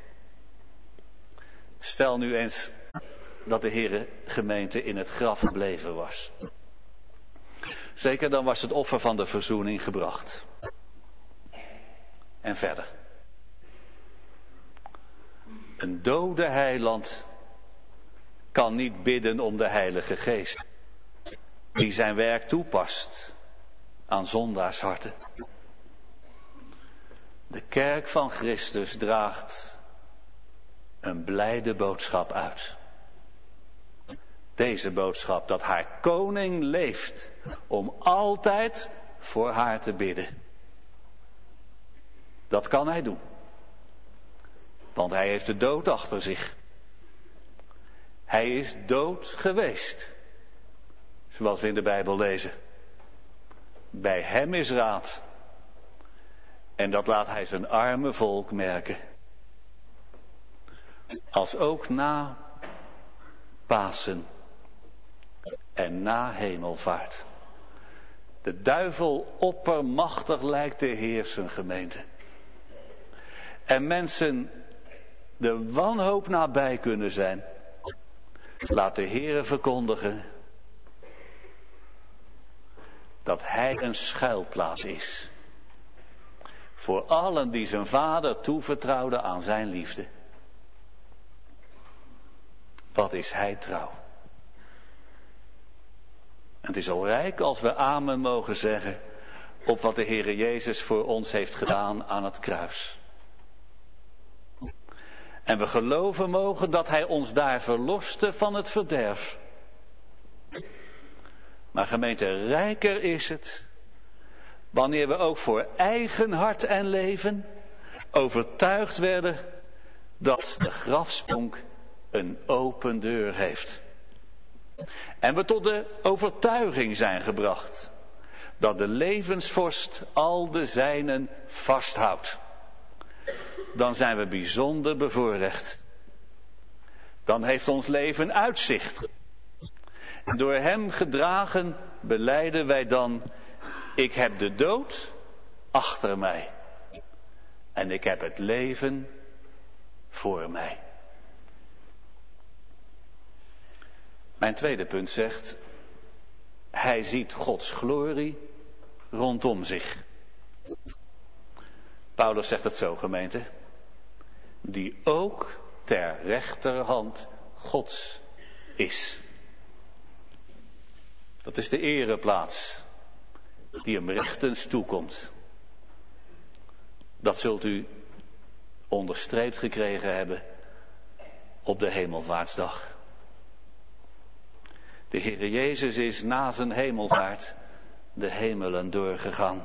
Speaker 2: Stel nu eens dat de Heere gemeente in het graf gebleven was. Zeker, dan was het offer van de verzoening gebracht. En verder. Een dode heiland kan niet bidden om de Heilige Geest, die zijn werk toepast aan zondaarsharten. De kerk van Christus draagt een blijde boodschap uit. Deze boodschap dat haar koning leeft om altijd voor haar te bidden. Dat kan hij doen. Want hij heeft de dood achter zich. Hij is dood geweest. Zoals we in de Bijbel lezen. Bij hem is raad. En dat laat hij zijn arme volk merken. Als ook na Pasen en na hemelvaart de duivel oppermachtig lijkt te heersen, gemeente. En mensen de wanhoop nabij kunnen zijn. Laat de Heere verkondigen dat hij een schuilplaats is. Voor allen die zijn Vader toevertrouwden aan zijn liefde. Wat is hij trouw. En het is al rijk als we amen mogen zeggen op wat de Heere Jezus voor ons heeft gedaan aan het kruis. En we geloven mogen dat hij ons daar verloste van het verderf. Maar gemeente, rijker is het wanneer we ook voor eigen hart en leven overtuigd werden dat de grafsponk een open deur heeft. En we tot de overtuiging zijn gebracht dat de levensvorst al de zijnen vasthoudt. Dan zijn we bijzonder bevoorrecht. Dan heeft ons leven uitzicht. En door hem gedragen belijden wij dan: ik heb de dood achter mij. En ik heb het leven voor mij. Mijn tweede punt zegt: hij ziet Gods glorie rondom zich. Paulus zegt het zo, gemeente. Die ook ter rechterhand Gods is. Dat is de ereplaats die hem rechtens toekomt. Dat zult u onderstreept gekregen hebben op de hemelvaartsdag. De Heere Jezus is na zijn hemelvaart de hemelen doorgegaan.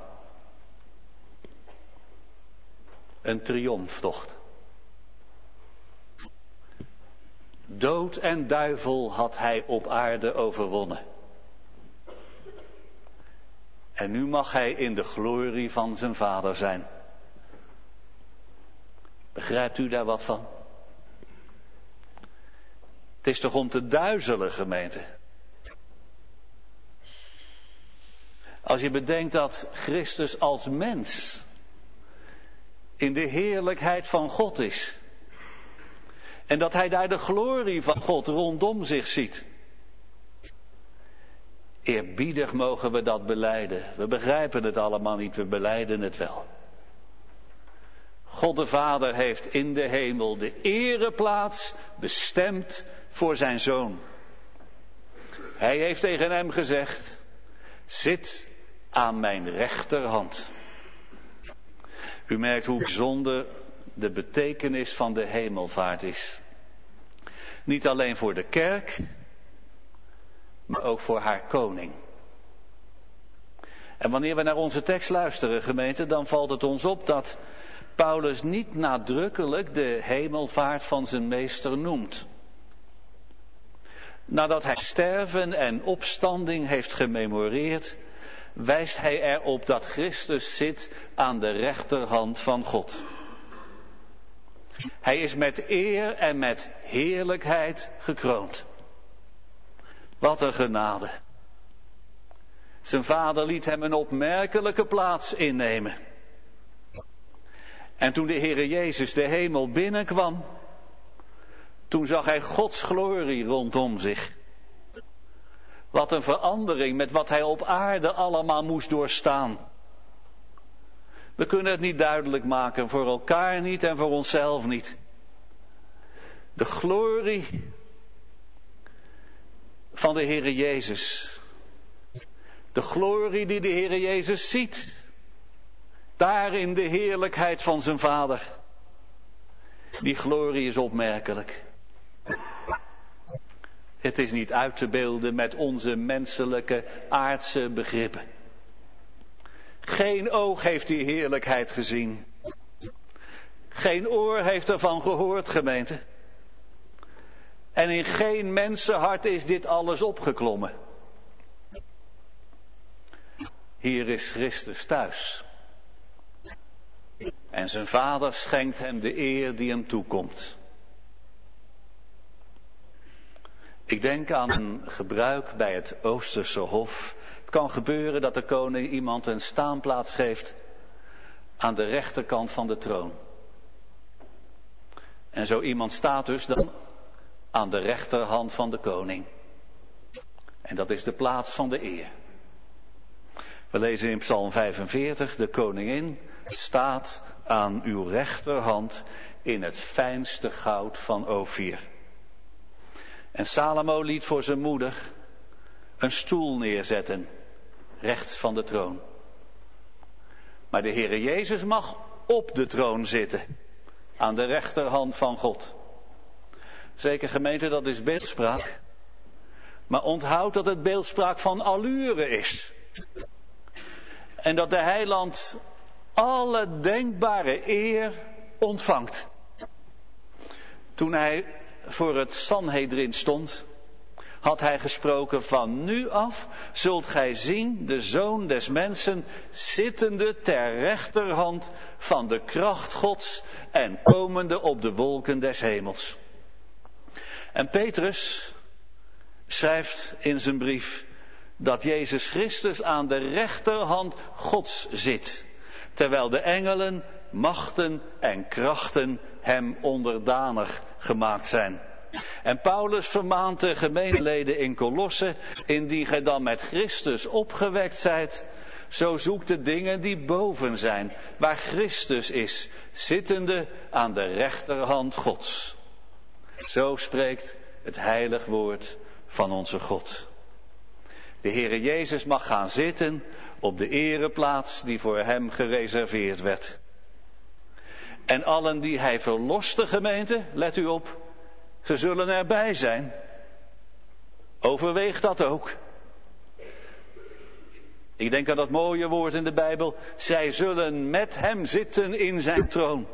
Speaker 2: Een triomftocht. Dood en duivel had hij op aarde overwonnen. En nu mag hij in de glorie van zijn Vader zijn. Begrijpt u daar wat van? Het is toch om te duizelen, gemeente. Als je bedenkt dat Christus als mens in de heerlijkheid van God is. En dat hij daar de glorie van God rondom zich ziet. Eerbiedig mogen we dat belijden. We begrijpen het allemaal niet, we belijden het wel. God de Vader heeft in de hemel de ereplaats bestemd voor zijn Zoon. Hij heeft tegen hem gezegd, zit aan mijn rechterhand. U merkt hoe bijzonder de betekenis van de hemelvaart is. Niet alleen voor de kerk, maar ook voor haar koning. En wanneer we naar onze tekst luisteren, gemeente, dan valt het ons op dat Paulus niet nadrukkelijk de hemelvaart van zijn meester noemt. Nadat hij sterven en opstanding heeft gememoreerd, wijst hij erop dat Christus zit aan de rechterhand van God. Hij is met eer en met heerlijkheid gekroond. Wat een genade. Zijn vader liet hem een opmerkelijke plaats innemen. En toen de Heere Jezus de hemel binnenkwam, toen zag hij Gods glorie rondom zich. Wat een verandering met wat hij op aarde allemaal moest doorstaan. We kunnen het niet duidelijk maken, voor elkaar niet en voor onszelf niet. De glorie van de Heere Jezus. De glorie die de Heere Jezus ziet. Daar in de heerlijkheid van zijn Vader. Die glorie is opmerkelijk. Het is niet uit te beelden met onze menselijke aardse begrippen. Geen oog heeft die heerlijkheid gezien. Geen oor heeft ervan gehoord, gemeente. En in geen mensenhart is dit alles opgeklommen. Hier is Christus thuis. En zijn Vader schenkt hem de eer die hem toekomt. Ik denk aan een gebruik bij het Oosterse Hof. Het kan gebeuren dat de koning iemand een staanplaats geeft aan de rechterkant van de troon. En zo iemand staat dus dan aan de rechterhand van de koning. En dat is de plaats van de eer. We lezen in Psalm vijfenveertig, de koningin staat aan uw rechterhand in het fijnste goud van Ofir. En Salomo liet voor zijn moeder een stoel neerzetten, rechts van de troon. Maar de Heere Jezus mag op de troon zitten, aan de rechterhand van God. Zeker, gemeente, dat is beeldspraak. Maar onthoud dat het beeldspraak van allure is. En dat de heiland alle denkbare eer ontvangt. Toen hij voor het Sanhedrin stond, had hij gesproken: van nu af zult gij zien de Zoon des Mensen zittende ter rechterhand van de kracht Gods en komende op de wolken des hemels. En Petrus schrijft in zijn brief dat Jezus Christus aan de rechterhand Gods zit, terwijl de engelen, machten en krachten hem onderdanig gemaakt zijn. En Paulus vermaant de gemeenteleden in Kolosse: indien gij dan met Christus opgewekt zijt, zo zoekt de dingen die boven zijn, waar Christus is, zittende aan de rechterhand Gods. Zo spreekt het heilig woord van onze God. De Heere Jezus mag gaan zitten op de ereplaats die voor hem gereserveerd werd. En allen die hij verloste, gemeente, let u op, ze zullen erbij zijn. Overweeg dat ook. Ik denk aan dat mooie woord in de Bijbel: zij zullen met hem zitten in zijn troon.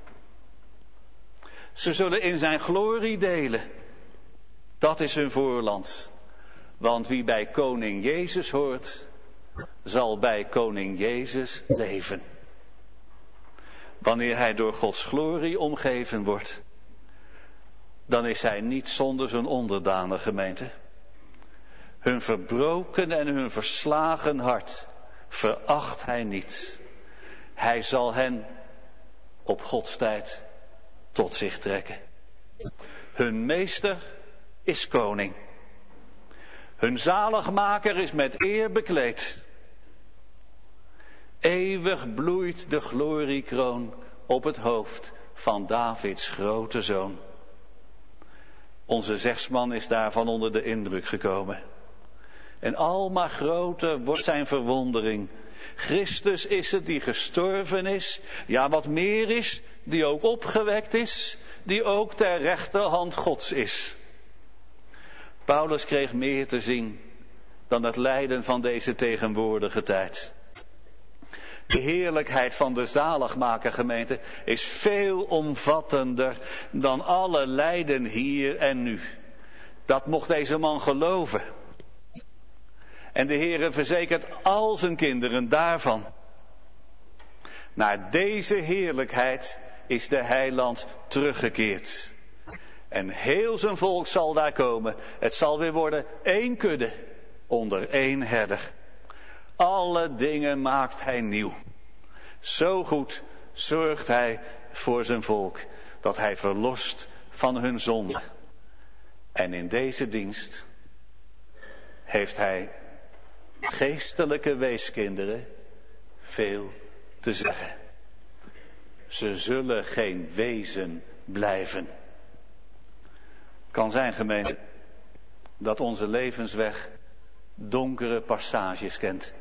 Speaker 2: Ze zullen in zijn glorie delen. Dat is hun voorland. Want wie bij koning Jezus hoort, zal bij koning Jezus leven. Wanneer hij door Gods glorie omgeven wordt, dan is hij niet zonder zijn onderdanen, gemeente. Hun verbroken en hun verslagen hart veracht hij niet. Hij zal hen op Gods tijd tot zich trekken. Hun meester is koning. Hun zaligmaker is met eer bekleed. Eeuwig bloeit de gloriekroon op het hoofd van Davids grote zoon. Onze zegsman is daarvan onder de indruk gekomen. En almaar groter wordt zijn verwondering. Christus is het die gestorven is, ja wat meer is, die ook opgewekt is, die ook ter rechterhand Gods is. Paulus kreeg meer te zien dan het lijden van deze tegenwoordige tijd. De heerlijkheid van de zaligmaker, gemeente, is veel omvattender dan alle lijden hier en nu. Dat mocht deze man geloven. En de Heere verzekert al zijn kinderen daarvan. Naar deze heerlijkheid is de heiland teruggekeerd. En heel zijn volk zal daar komen. Het zal weer worden één kudde onder één herder. Alle dingen maakt hij nieuw. Zo goed zorgt hij voor zijn volk, dat hij verlost van hun zonde. En in deze dienst heeft hij geestelijke weeskinderen veel te zeggen. Ze zullen geen wezen blijven. Het kan zijn, gemeente, dat onze levensweg donkere passages kent.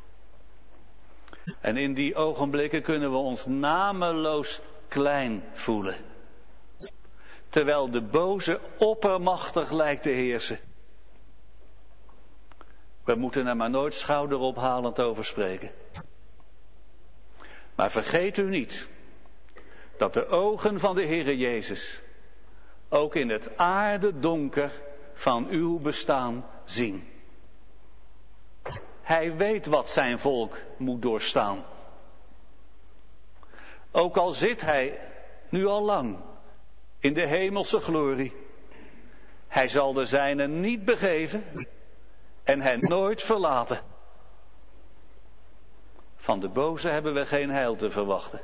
Speaker 2: En in die ogenblikken kunnen we ons nameloos klein voelen. Terwijl de boze oppermachtig lijkt te heersen. We moeten er maar nooit schouderophalend over spreken. Maar vergeet u niet dat de ogen van de Heere Jezus ook in het aardedonker van uw bestaan zien. Hij weet wat zijn volk moet doorstaan. Ook al zit hij nu al lang in de hemelse glorie. Hij zal de zijnen niet begeven en hen nooit verlaten. Van de boze hebben we geen heil te verwachten.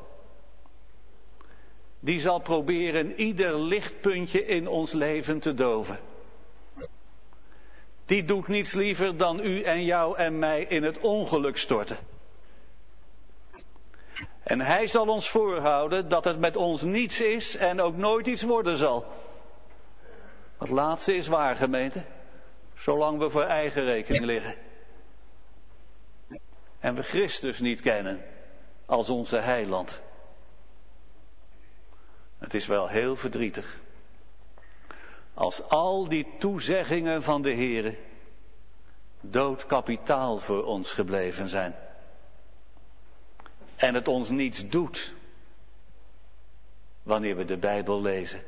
Speaker 2: Die zal proberen ieder lichtpuntje in ons leven te doven. Die doet niets liever dan u en jou en mij in het ongeluk storten. En hij zal ons voorhouden dat het met ons niets is en ook nooit iets worden zal. Het laatste is waar, gemeente. Zolang we voor eigen rekening liggen. En we Christus niet kennen als onze heiland. Het is wel heel verdrietig. Als al die toezeggingen van de Heere dood kapitaal voor ons gebleven zijn. En het ons niets doet wanneer we de Bijbel lezen.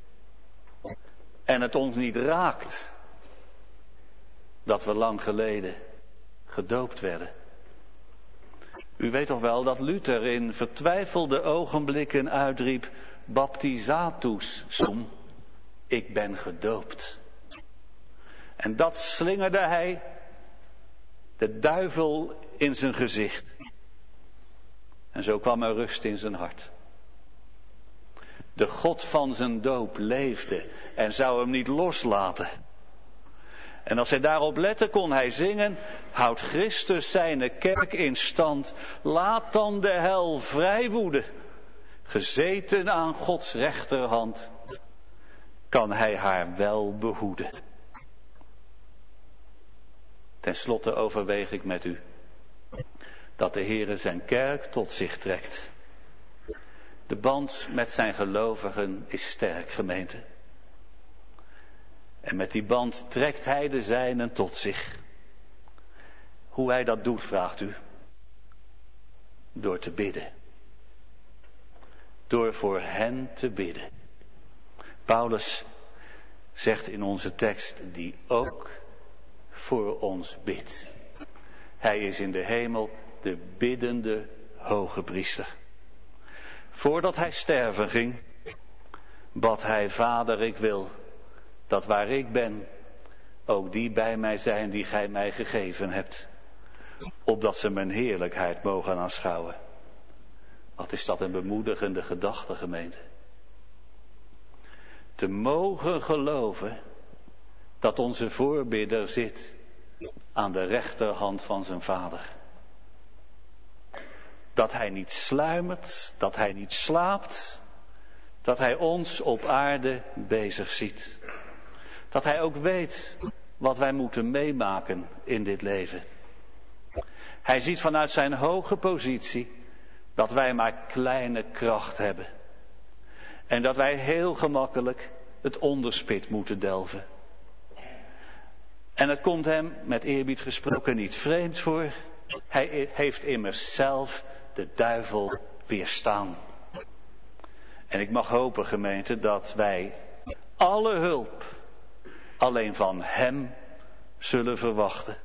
Speaker 2: En het ons niet raakt dat we lang geleden gedoopt werden. U weet toch wel dat Luther in vertwijfelde ogenblikken uitriep: baptisatus sum, ik ben gedoopt. En dat slingerde hij de duivel in zijn gezicht. En zo kwam er rust in zijn hart. De God van zijn doop leefde en zou hem niet loslaten. En als hij daarop lette, kon hij zingen: houdt Christus zijn kerk in stand, laat dan de hel vrij woeden. Gezeten aan Gods rechterhand, kan hij haar wel behoeden. Ten slotte overweeg ik met u dat de Heere zijn kerk tot zich trekt. De band met zijn gelovigen is sterk, gemeente. En met die band trekt hij de zijnen tot zich. Hoe hij dat doet, vraagt u? Door te bidden. Door voor hen te bidden. Paulus zegt in onze tekst: die ook voor ons bidt. Hij is in de hemel de biddende hoge priester. Voordat hij sterven ging, bad hij: Vader, ik wil dat waar ik ben, ook die bij mij zijn die gij mij gegeven hebt, opdat ze mijn heerlijkheid mogen aanschouwen. Wat is dat een bemoedigende gedachte, gemeente. Te mogen geloven dat onze voorbidder zit aan de rechterhand van zijn Vader. Dat hij niet sluimert, dat hij niet slaapt, dat hij ons op aarde bezig ziet. Dat hij ook weet wat wij moeten meemaken in dit leven. Hij ziet vanuit zijn hoge positie dat wij maar kleine kracht hebben. En dat wij heel gemakkelijk het onderspit moeten delven. En het komt hem, met eerbied gesproken, niet vreemd voor. Hij heeft immers zelf de duivel weerstaan. En ik mag hopen, gemeente, dat wij alle hulp alleen van hem zullen verwachten.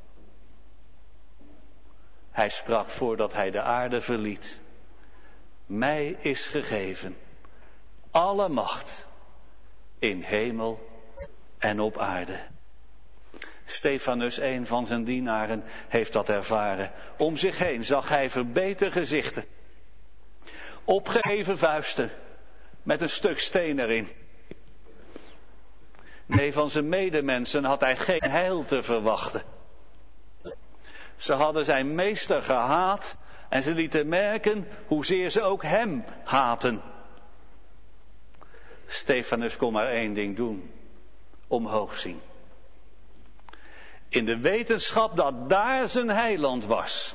Speaker 2: Hij sprak voordat hij de aarde verliet: mij is gegeven alle macht in hemel en op aarde. Stefanus, een van zijn dienaren, heeft dat ervaren. Om zich heen zag hij verbeten gezichten, opgeheven vuisten met een stuk steen erin. Nee, van zijn medemensen had hij geen heil te verwachten. Ze hadden zijn meester gehaat en ze lieten merken hoezeer ze ook hem haten. Stefanus kon maar één ding doen: omhoog zien. In de wetenschap dat daar zijn heiland was.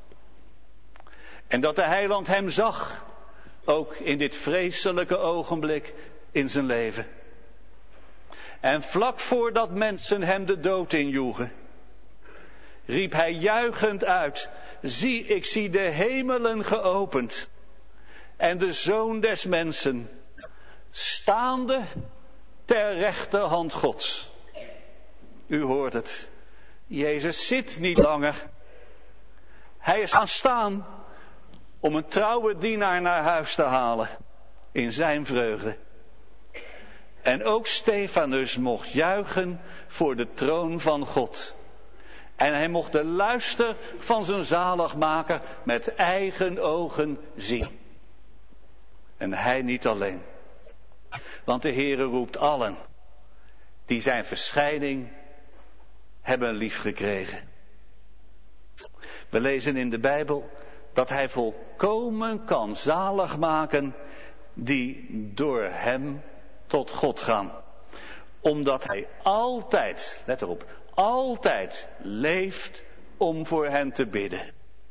Speaker 2: En dat de heiland hem zag, ook in dit vreselijke ogenblik in zijn leven. En vlak voordat mensen hem de dood injoegen, riep hij juichend uit: zie, ik zie de hemelen geopend en de Zoon des Mensen staande ter rechterhand Gods. U hoort het. Jezus zit niet langer. Hij is gaan staan om een trouwe dienaar naar huis te halen in zijn vreugde. En ook Stefanus mocht juichen voor de troon van God. En hij mocht de luister van zijn zaligmaker met eigen ogen zien. En hij niet alleen. Want de Heere roept allen die zijn verschijning hebben liefgekregen. We lezen in de Bijbel dat hij volkomen kan zalig maken die door hem tot God gaan. Omdat hij altijd, let erop, altijd leeft om voor hen te bidden.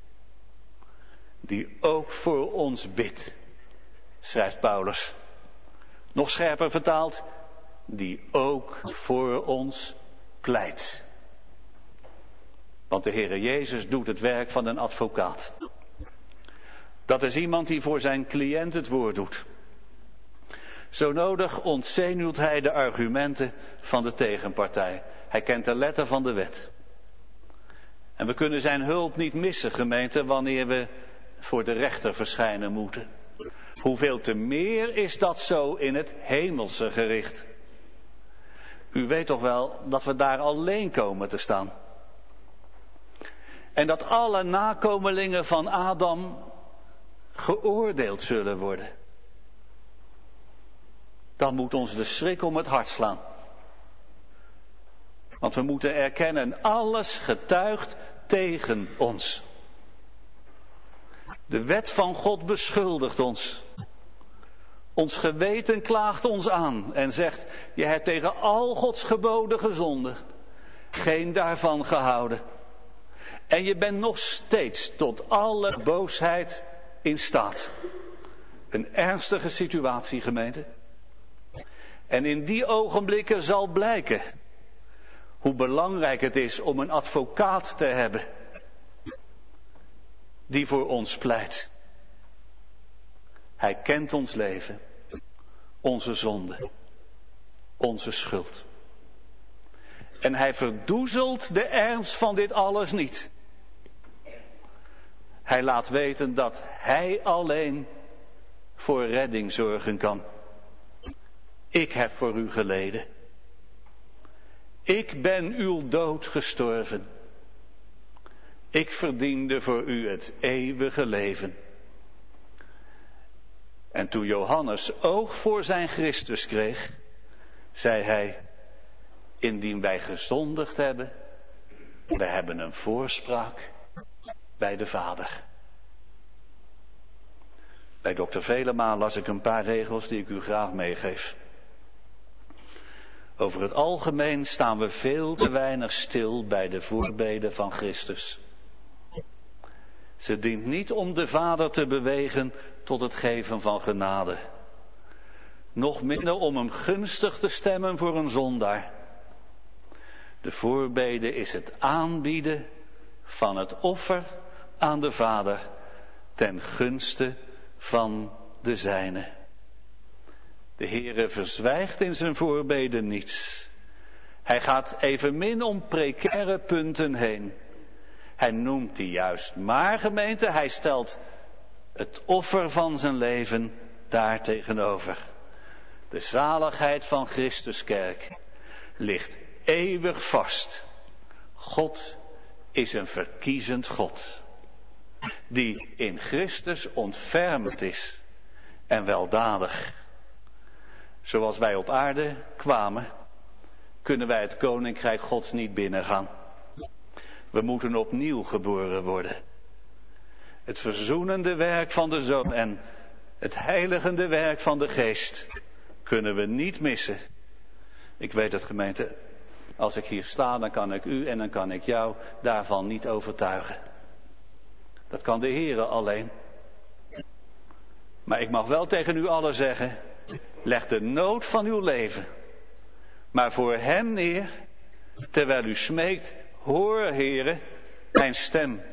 Speaker 2: Die ook voor ons bidt, schrijft Paulus. Nog scherper vertaald, die ook voor ons pleit. Want de Heere Jezus doet het werk van een advocaat. Dat is iemand die voor zijn cliënt het woord doet. Zo nodig ontzenuwt hij de argumenten van de tegenpartij. Hij kent de letter van de wet. En we kunnen zijn hulp niet missen, gemeente, wanneer we voor de rechter verschijnen moeten. Hoeveel te meer is dat zo in het hemelse gericht. U weet toch wel dat we daar alleen komen te staan. En dat alle nakomelingen van Adam geoordeeld zullen worden. Dan moet ons de schrik om het hart slaan. Want we moeten erkennen, alles getuigt tegen ons. De wet van God beschuldigt ons. Ons geweten klaagt ons aan en zegt: je hebt tegen al Gods geboden gezondigd, geen daarvan gehouden. En je bent nog steeds tot alle boosheid in staat. Een ernstige situatie, gemeente. En in die ogenblikken zal blijken hoe belangrijk het is om een advocaat te hebben die voor ons pleit. Hij kent ons leven, onze zonde, onze schuld. En hij verdoezelt de ernst van dit alles niet. Hij laat weten dat hij alleen voor redding zorgen kan. Ik heb voor u geleden. Ik ben uw dood gestorven. Ik verdiende voor u het eeuwige leven. En toen Johannes oog voor zijn Christus kreeg, zei hij, indien wij gezondigd hebben, we hebben een voorspraak bij de Vader. Bij dokter Velema las ik een paar regels die ik u graag meegeef. Over het algemeen staan we veel te weinig stil bij de voorbeden van Christus. Ze dient niet om de Vader te bewegen tot het geven van genade. Nog minder om hem gunstig te stemmen voor een zondaar. De voorbede is het aanbieden van het offer aan de Vader ten gunste van de zijne. De Heere verzwijgt in zijn voorbeden niets. Hij gaat evenmin om precaire punten heen. Hij noemt die juist maar, gemeente, hij stelt het offer van zijn leven daar tegenover. De zaligheid van Christus kerk ligt eeuwig vast. God is een verkiezend God, die in Christus ontfermend is en weldadig. Zoals wij op aarde kwamen, kunnen wij het koninkrijk Gods niet binnengaan. We moeten opnieuw geboren worden. Het verzoenende werk van de Zoon en het heiligende werk van de Geest kunnen we niet missen. Ik weet het, gemeente, als ik hier sta, dan kan ik u en dan kan ik jou daarvan niet overtuigen. Dat kan de Heere alleen. Maar ik mag wel tegen u allen zeggen, leg de nood van uw leven maar voor hem neer, terwijl u smeekt, hoor, Heere, mijn stem.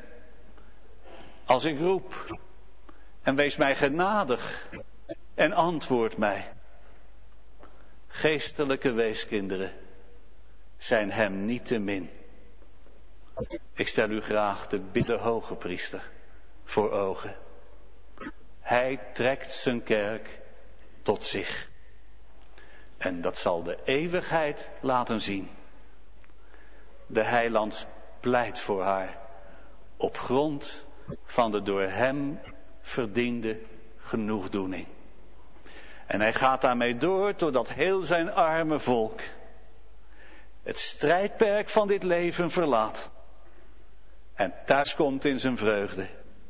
Speaker 2: Als ik roep, en wees mij genadig en antwoord mij. Geestelijke weeskinderen zijn hem niet te min. Ik stel u graag de bitterhoge priester voor ogen. Hij trekt zijn kerk tot zich. En dat zal de eeuwigheid laten zien. De heiland pleit voor haar op grond van de door hem verdiende genoegdoening. En hij gaat daarmee door totdat heel zijn arme volk het strijdperk van dit leven verlaat en thuis komt in zijn vreugde.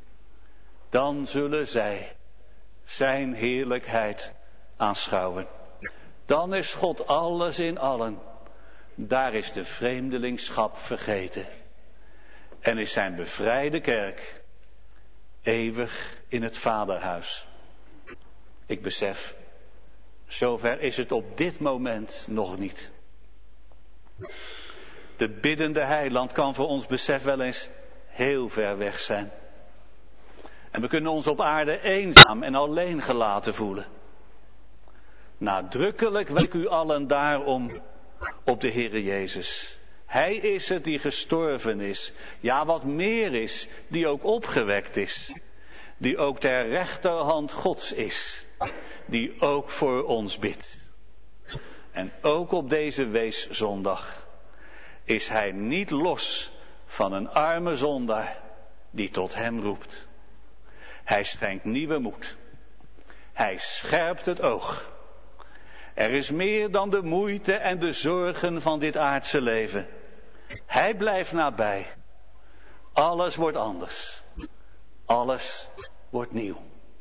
Speaker 2: Dan zullen zij zijn heerlijkheid aanschouwen. Dan is God alles in allen. Daar is de vreemdelingschap vergeten. En is zijn bevrijde kerk eeuwig in het vaderhuis. Ik besef, zover is het op dit moment nog niet. De biddende heiland kan voor ons besef wel eens heel ver weg zijn. En we kunnen ons op aarde eenzaam en alleen gelaten voelen. Nadrukkelijk wil ik u allen daarom op de Heere Jezus. Hij is het die gestorven is. Ja, wat meer is, die ook opgewekt is. Die ook ter rechterhand Gods is. Die ook voor ons bidt. En ook op deze weeszondag is hij niet los van een arme zondaar die tot hem roept. Hij schenkt nieuwe moed. Hij scherpt het oog. Er is meer dan de moeite en de zorgen van dit aardse leven. Hij blijft nabij. Alles wordt anders. Alles wordt nieuw.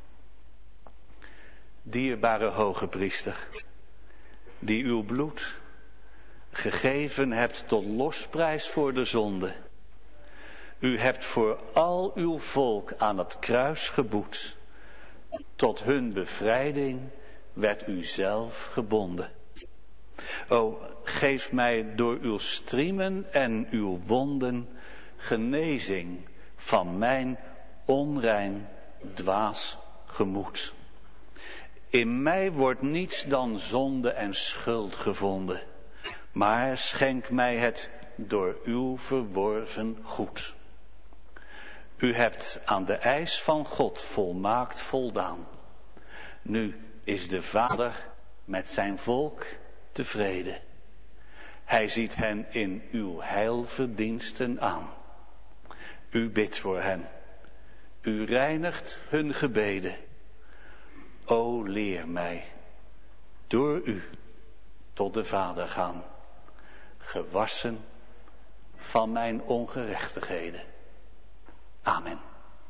Speaker 2: Dierbare hoge priester, die uw bloed gegeven hebt tot losprijs voor de zonde. U hebt voor al uw volk aan het kruis geboet. Tot hun bevrijding werd u zelf gebonden. O, geef mij door uw striemen en uw wonden genezing van mijn onrein, dwaas gemoed. In mij wordt niets dan zonde en schuld gevonden, maar schenk mij het door uw verworven goed. U hebt aan de eis van God volmaakt voldaan. Nu is de Vader met zijn volk tevreden. Hij ziet hen in uw heilverdiensten aan. U bidt voor hen. U reinigt hun gebeden. O leer mij, door u tot de Vader gaan, gewassen van mijn ongerechtigheden. Amen.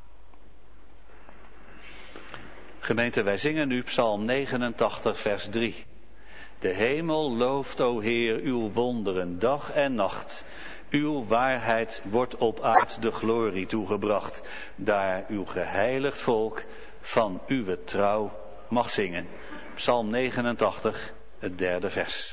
Speaker 2: Gemeente, wij zingen nu Psalm negenentachtig, vers drie. De hemel looft, o Heer, uw wonderen dag en nacht. Uw waarheid wordt op aard de glorie toegebracht, daar uw geheiligd volk van uw trouw mag zingen. Psalm negenentachtig, het derde vers.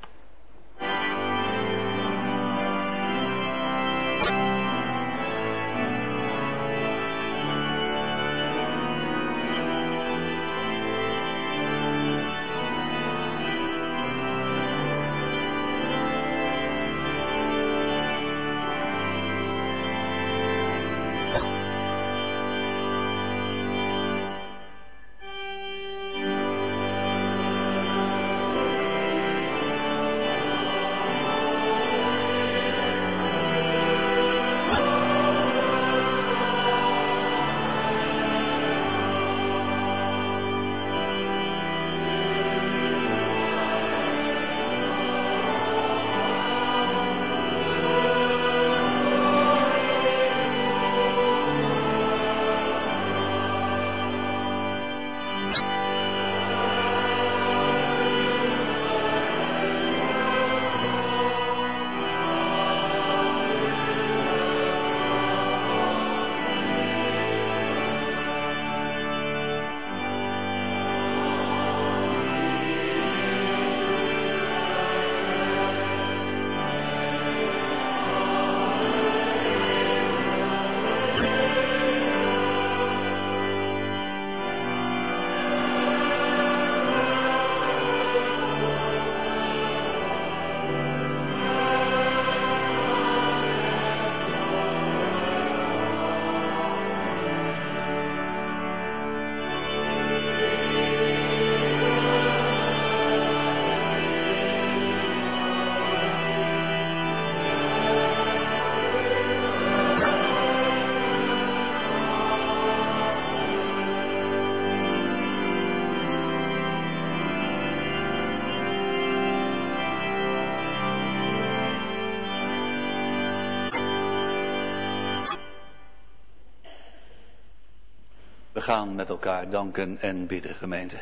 Speaker 2: We gaan met elkaar danken en bidden, gemeente.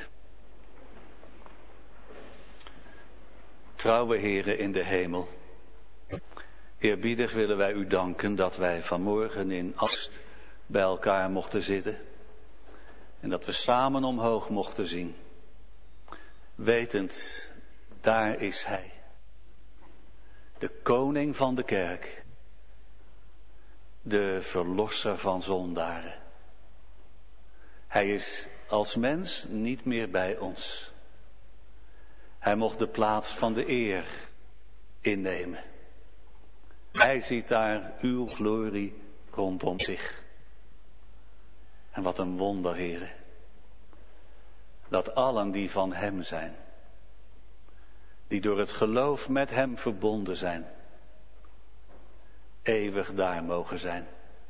Speaker 2: Trouwe Heere in de hemel, eerbiedig willen wij u danken dat wij vanmorgen in Ast bij elkaar mochten zitten en dat we samen omhoog mochten zien, wetend, daar is Hij, de koning van de kerk, de verlosser van zondaren. Hij is als mens niet meer bij ons. Hij mocht de plaats van de eer innemen. Hij ziet daar uw glorie rondom zich. En wat een wonder, Heere. Dat allen die van hem zijn, die door het geloof met hem verbonden zijn, eeuwig daar mogen zijn,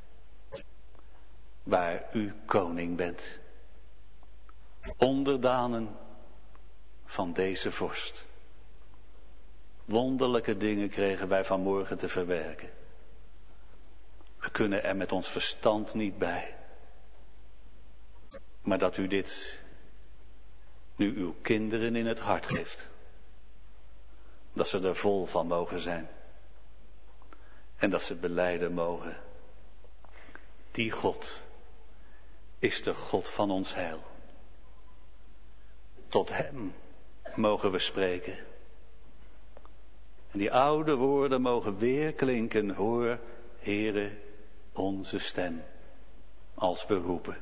Speaker 2: waar u koning bent. Onderdanen van deze vorst. Wonderlijke dingen kregen wij vanmorgen te verwerken. We kunnen er met ons verstand niet bij. Maar dat u dit nu uw kinderen in het hart geeft. Dat ze er vol van mogen zijn. En dat ze belijden mogen. Die God is de God van ons heil. Tot hem mogen we spreken. En die oude woorden mogen weer klinken. Hoor, Heere, onze stem. Als we roepen.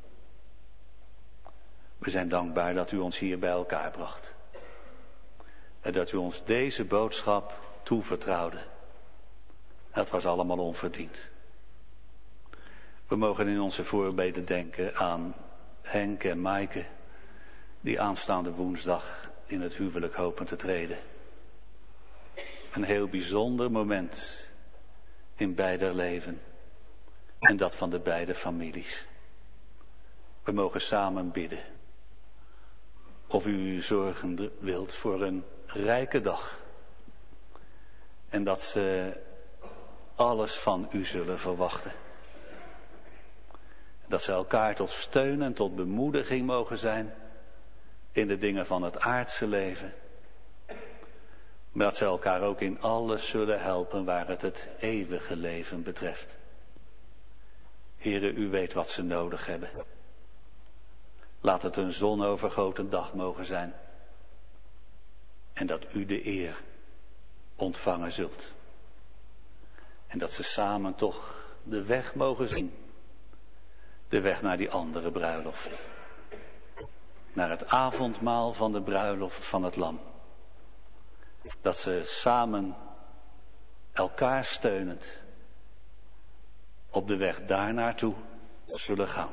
Speaker 2: We zijn dankbaar dat u ons hier bij elkaar bracht. En dat u ons deze boodschap toevertrouwde. Het was allemaal onverdiend. We mogen in onze voorbeden denken aan Henk en Maaike, die aanstaande woensdag in het huwelijk hopen te treden. Een heel bijzonder moment in beider leven en dat van de beide families. We mogen samen bidden. Of u zorgen wilt voor een rijke dag. En dat ze alles van u zullen verwachten. Dat ze elkaar tot steun en tot bemoediging mogen zijn in de dingen van het aardse leven. Maar dat ze elkaar ook in alles zullen helpen waar het het eeuwige leven betreft. Heere, u weet wat ze nodig hebben. Laat het een zonovergoten dag mogen zijn. En dat u de eer ontvangen zult. En dat ze samen toch de weg mogen zien. De weg naar die andere bruiloft. Naar het avondmaal van de bruiloft van het Lam. Dat ze samen elkaar steunend op de weg daar naartoe zullen gaan.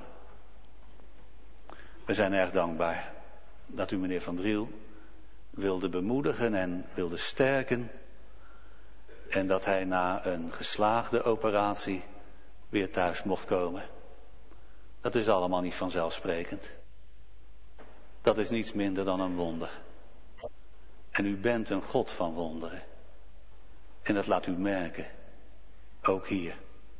Speaker 2: We zijn erg dankbaar dat u meneer Van Driel wilde bemoedigen en wilde sterken. En dat hij na een geslaagde operatie weer thuis mocht komen. Dat is allemaal niet vanzelfsprekend. Dat is niets minder dan een wonder. En u bent een God van wonderen. En dat laat u merken. Ook hier.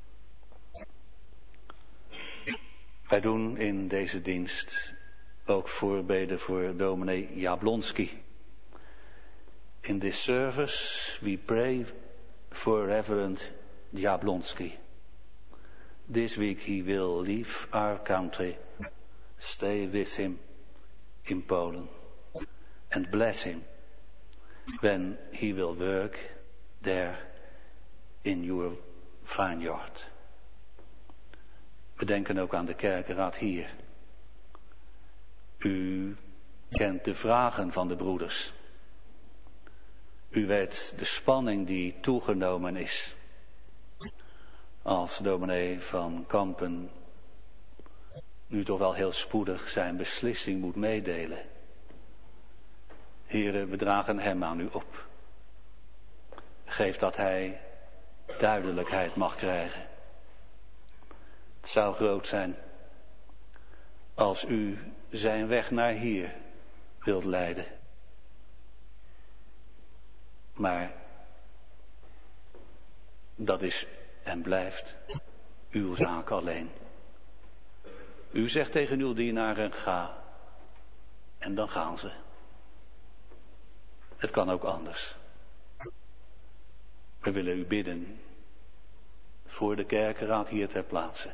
Speaker 2: Wij doen in deze dienst ook voorbeden voor dominee Jablonski. In this service we pray for Reverend Jablonski. This week he will leave our country, stay with him in Poland, and bless him when he will work there in your vineyard. We denken ook aan de kerkenraad hier. U kent de vragen van de broeders. U weet de spanning die toegenomen is. Als dominee van Kampen nu toch wel heel spoedig zijn beslissing moet meedelen. Heren, we dragen hem aan u op. Geef dat hij duidelijkheid mag krijgen. Het zou groot zijn als u zijn weg naar hier wilt leiden. Maar dat is en blijft uw zaak alleen. U zegt tegen uw dienaren, ga. En dan gaan ze. Het kan ook anders. We willen u bidden voor de kerkenraad hier ter plaatse.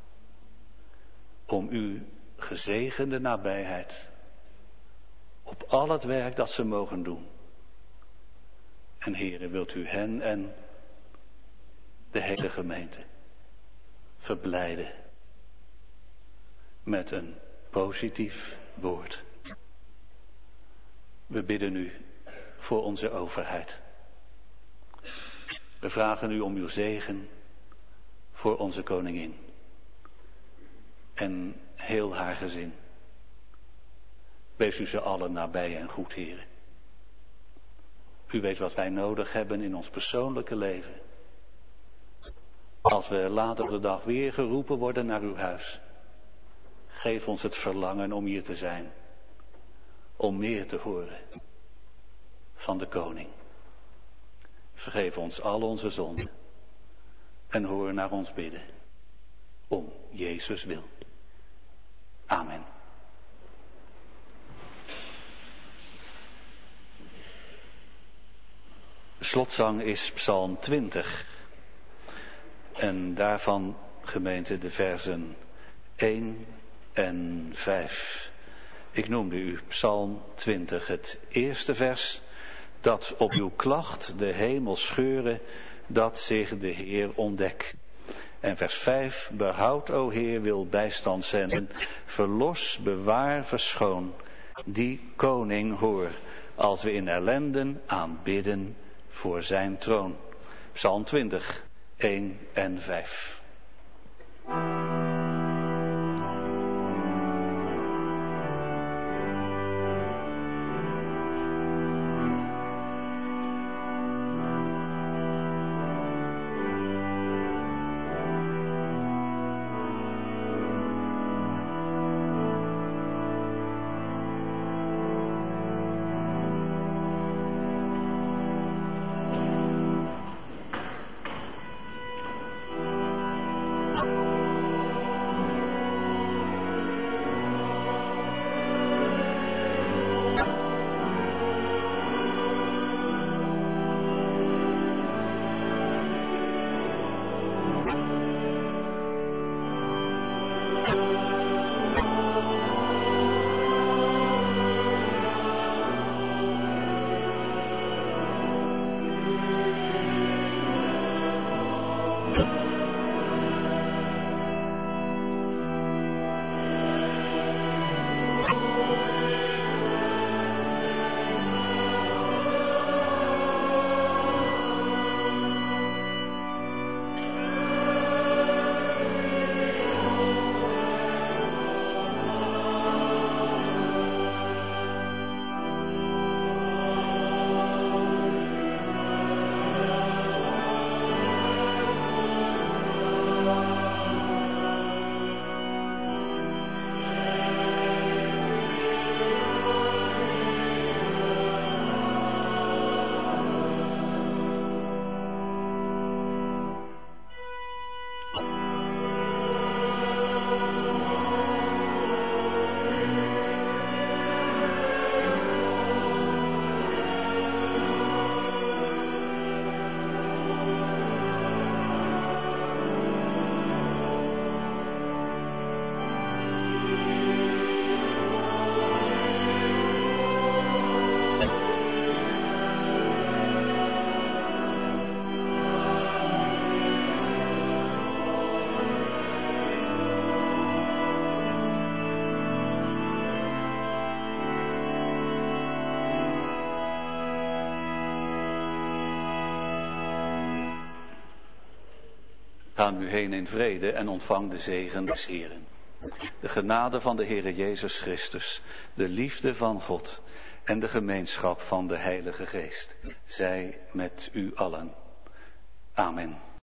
Speaker 2: Om uw gezegende nabijheid op al het werk dat ze mogen doen. En Heere, wilt u hen en de hele gemeente verblijden met een positief woord. We bidden u voor onze overheid. We vragen u om uw zegen voor onze koningin en heel haar gezin. Wees u ze allen nabij en goed, Heere. U weet wat wij nodig hebben in ons persoonlijke leven. Als we later op de dag weer geroepen worden naar uw huis. Geef ons het verlangen om hier te zijn. Om meer te horen van de koning. Vergeef ons al onze zonden. En hoor naar ons bidden. Om Jezus wil. Amen. De slotzang is Psalm twintig. En daarvan, gemeente, de versen één en vijf. Ik noemde u Psalm twintig, het eerste vers. Dat op uw klacht de hemel scheuren, dat zich de Heer ontdek. En vers vijf, behoud, o Heer, wil bijstand zenden. Verlos, bewaar, verschoon. Die koning hoor, als we in ellenden aanbidden voor zijn troon. Psalm twintig, één en vijf. Ga nu heen in vrede en ontvang de zegen des Heeren. De genade van de Heere Jezus Christus, de liefde van God en de gemeenschap van de Heilige Geest, zij met u allen. Amen.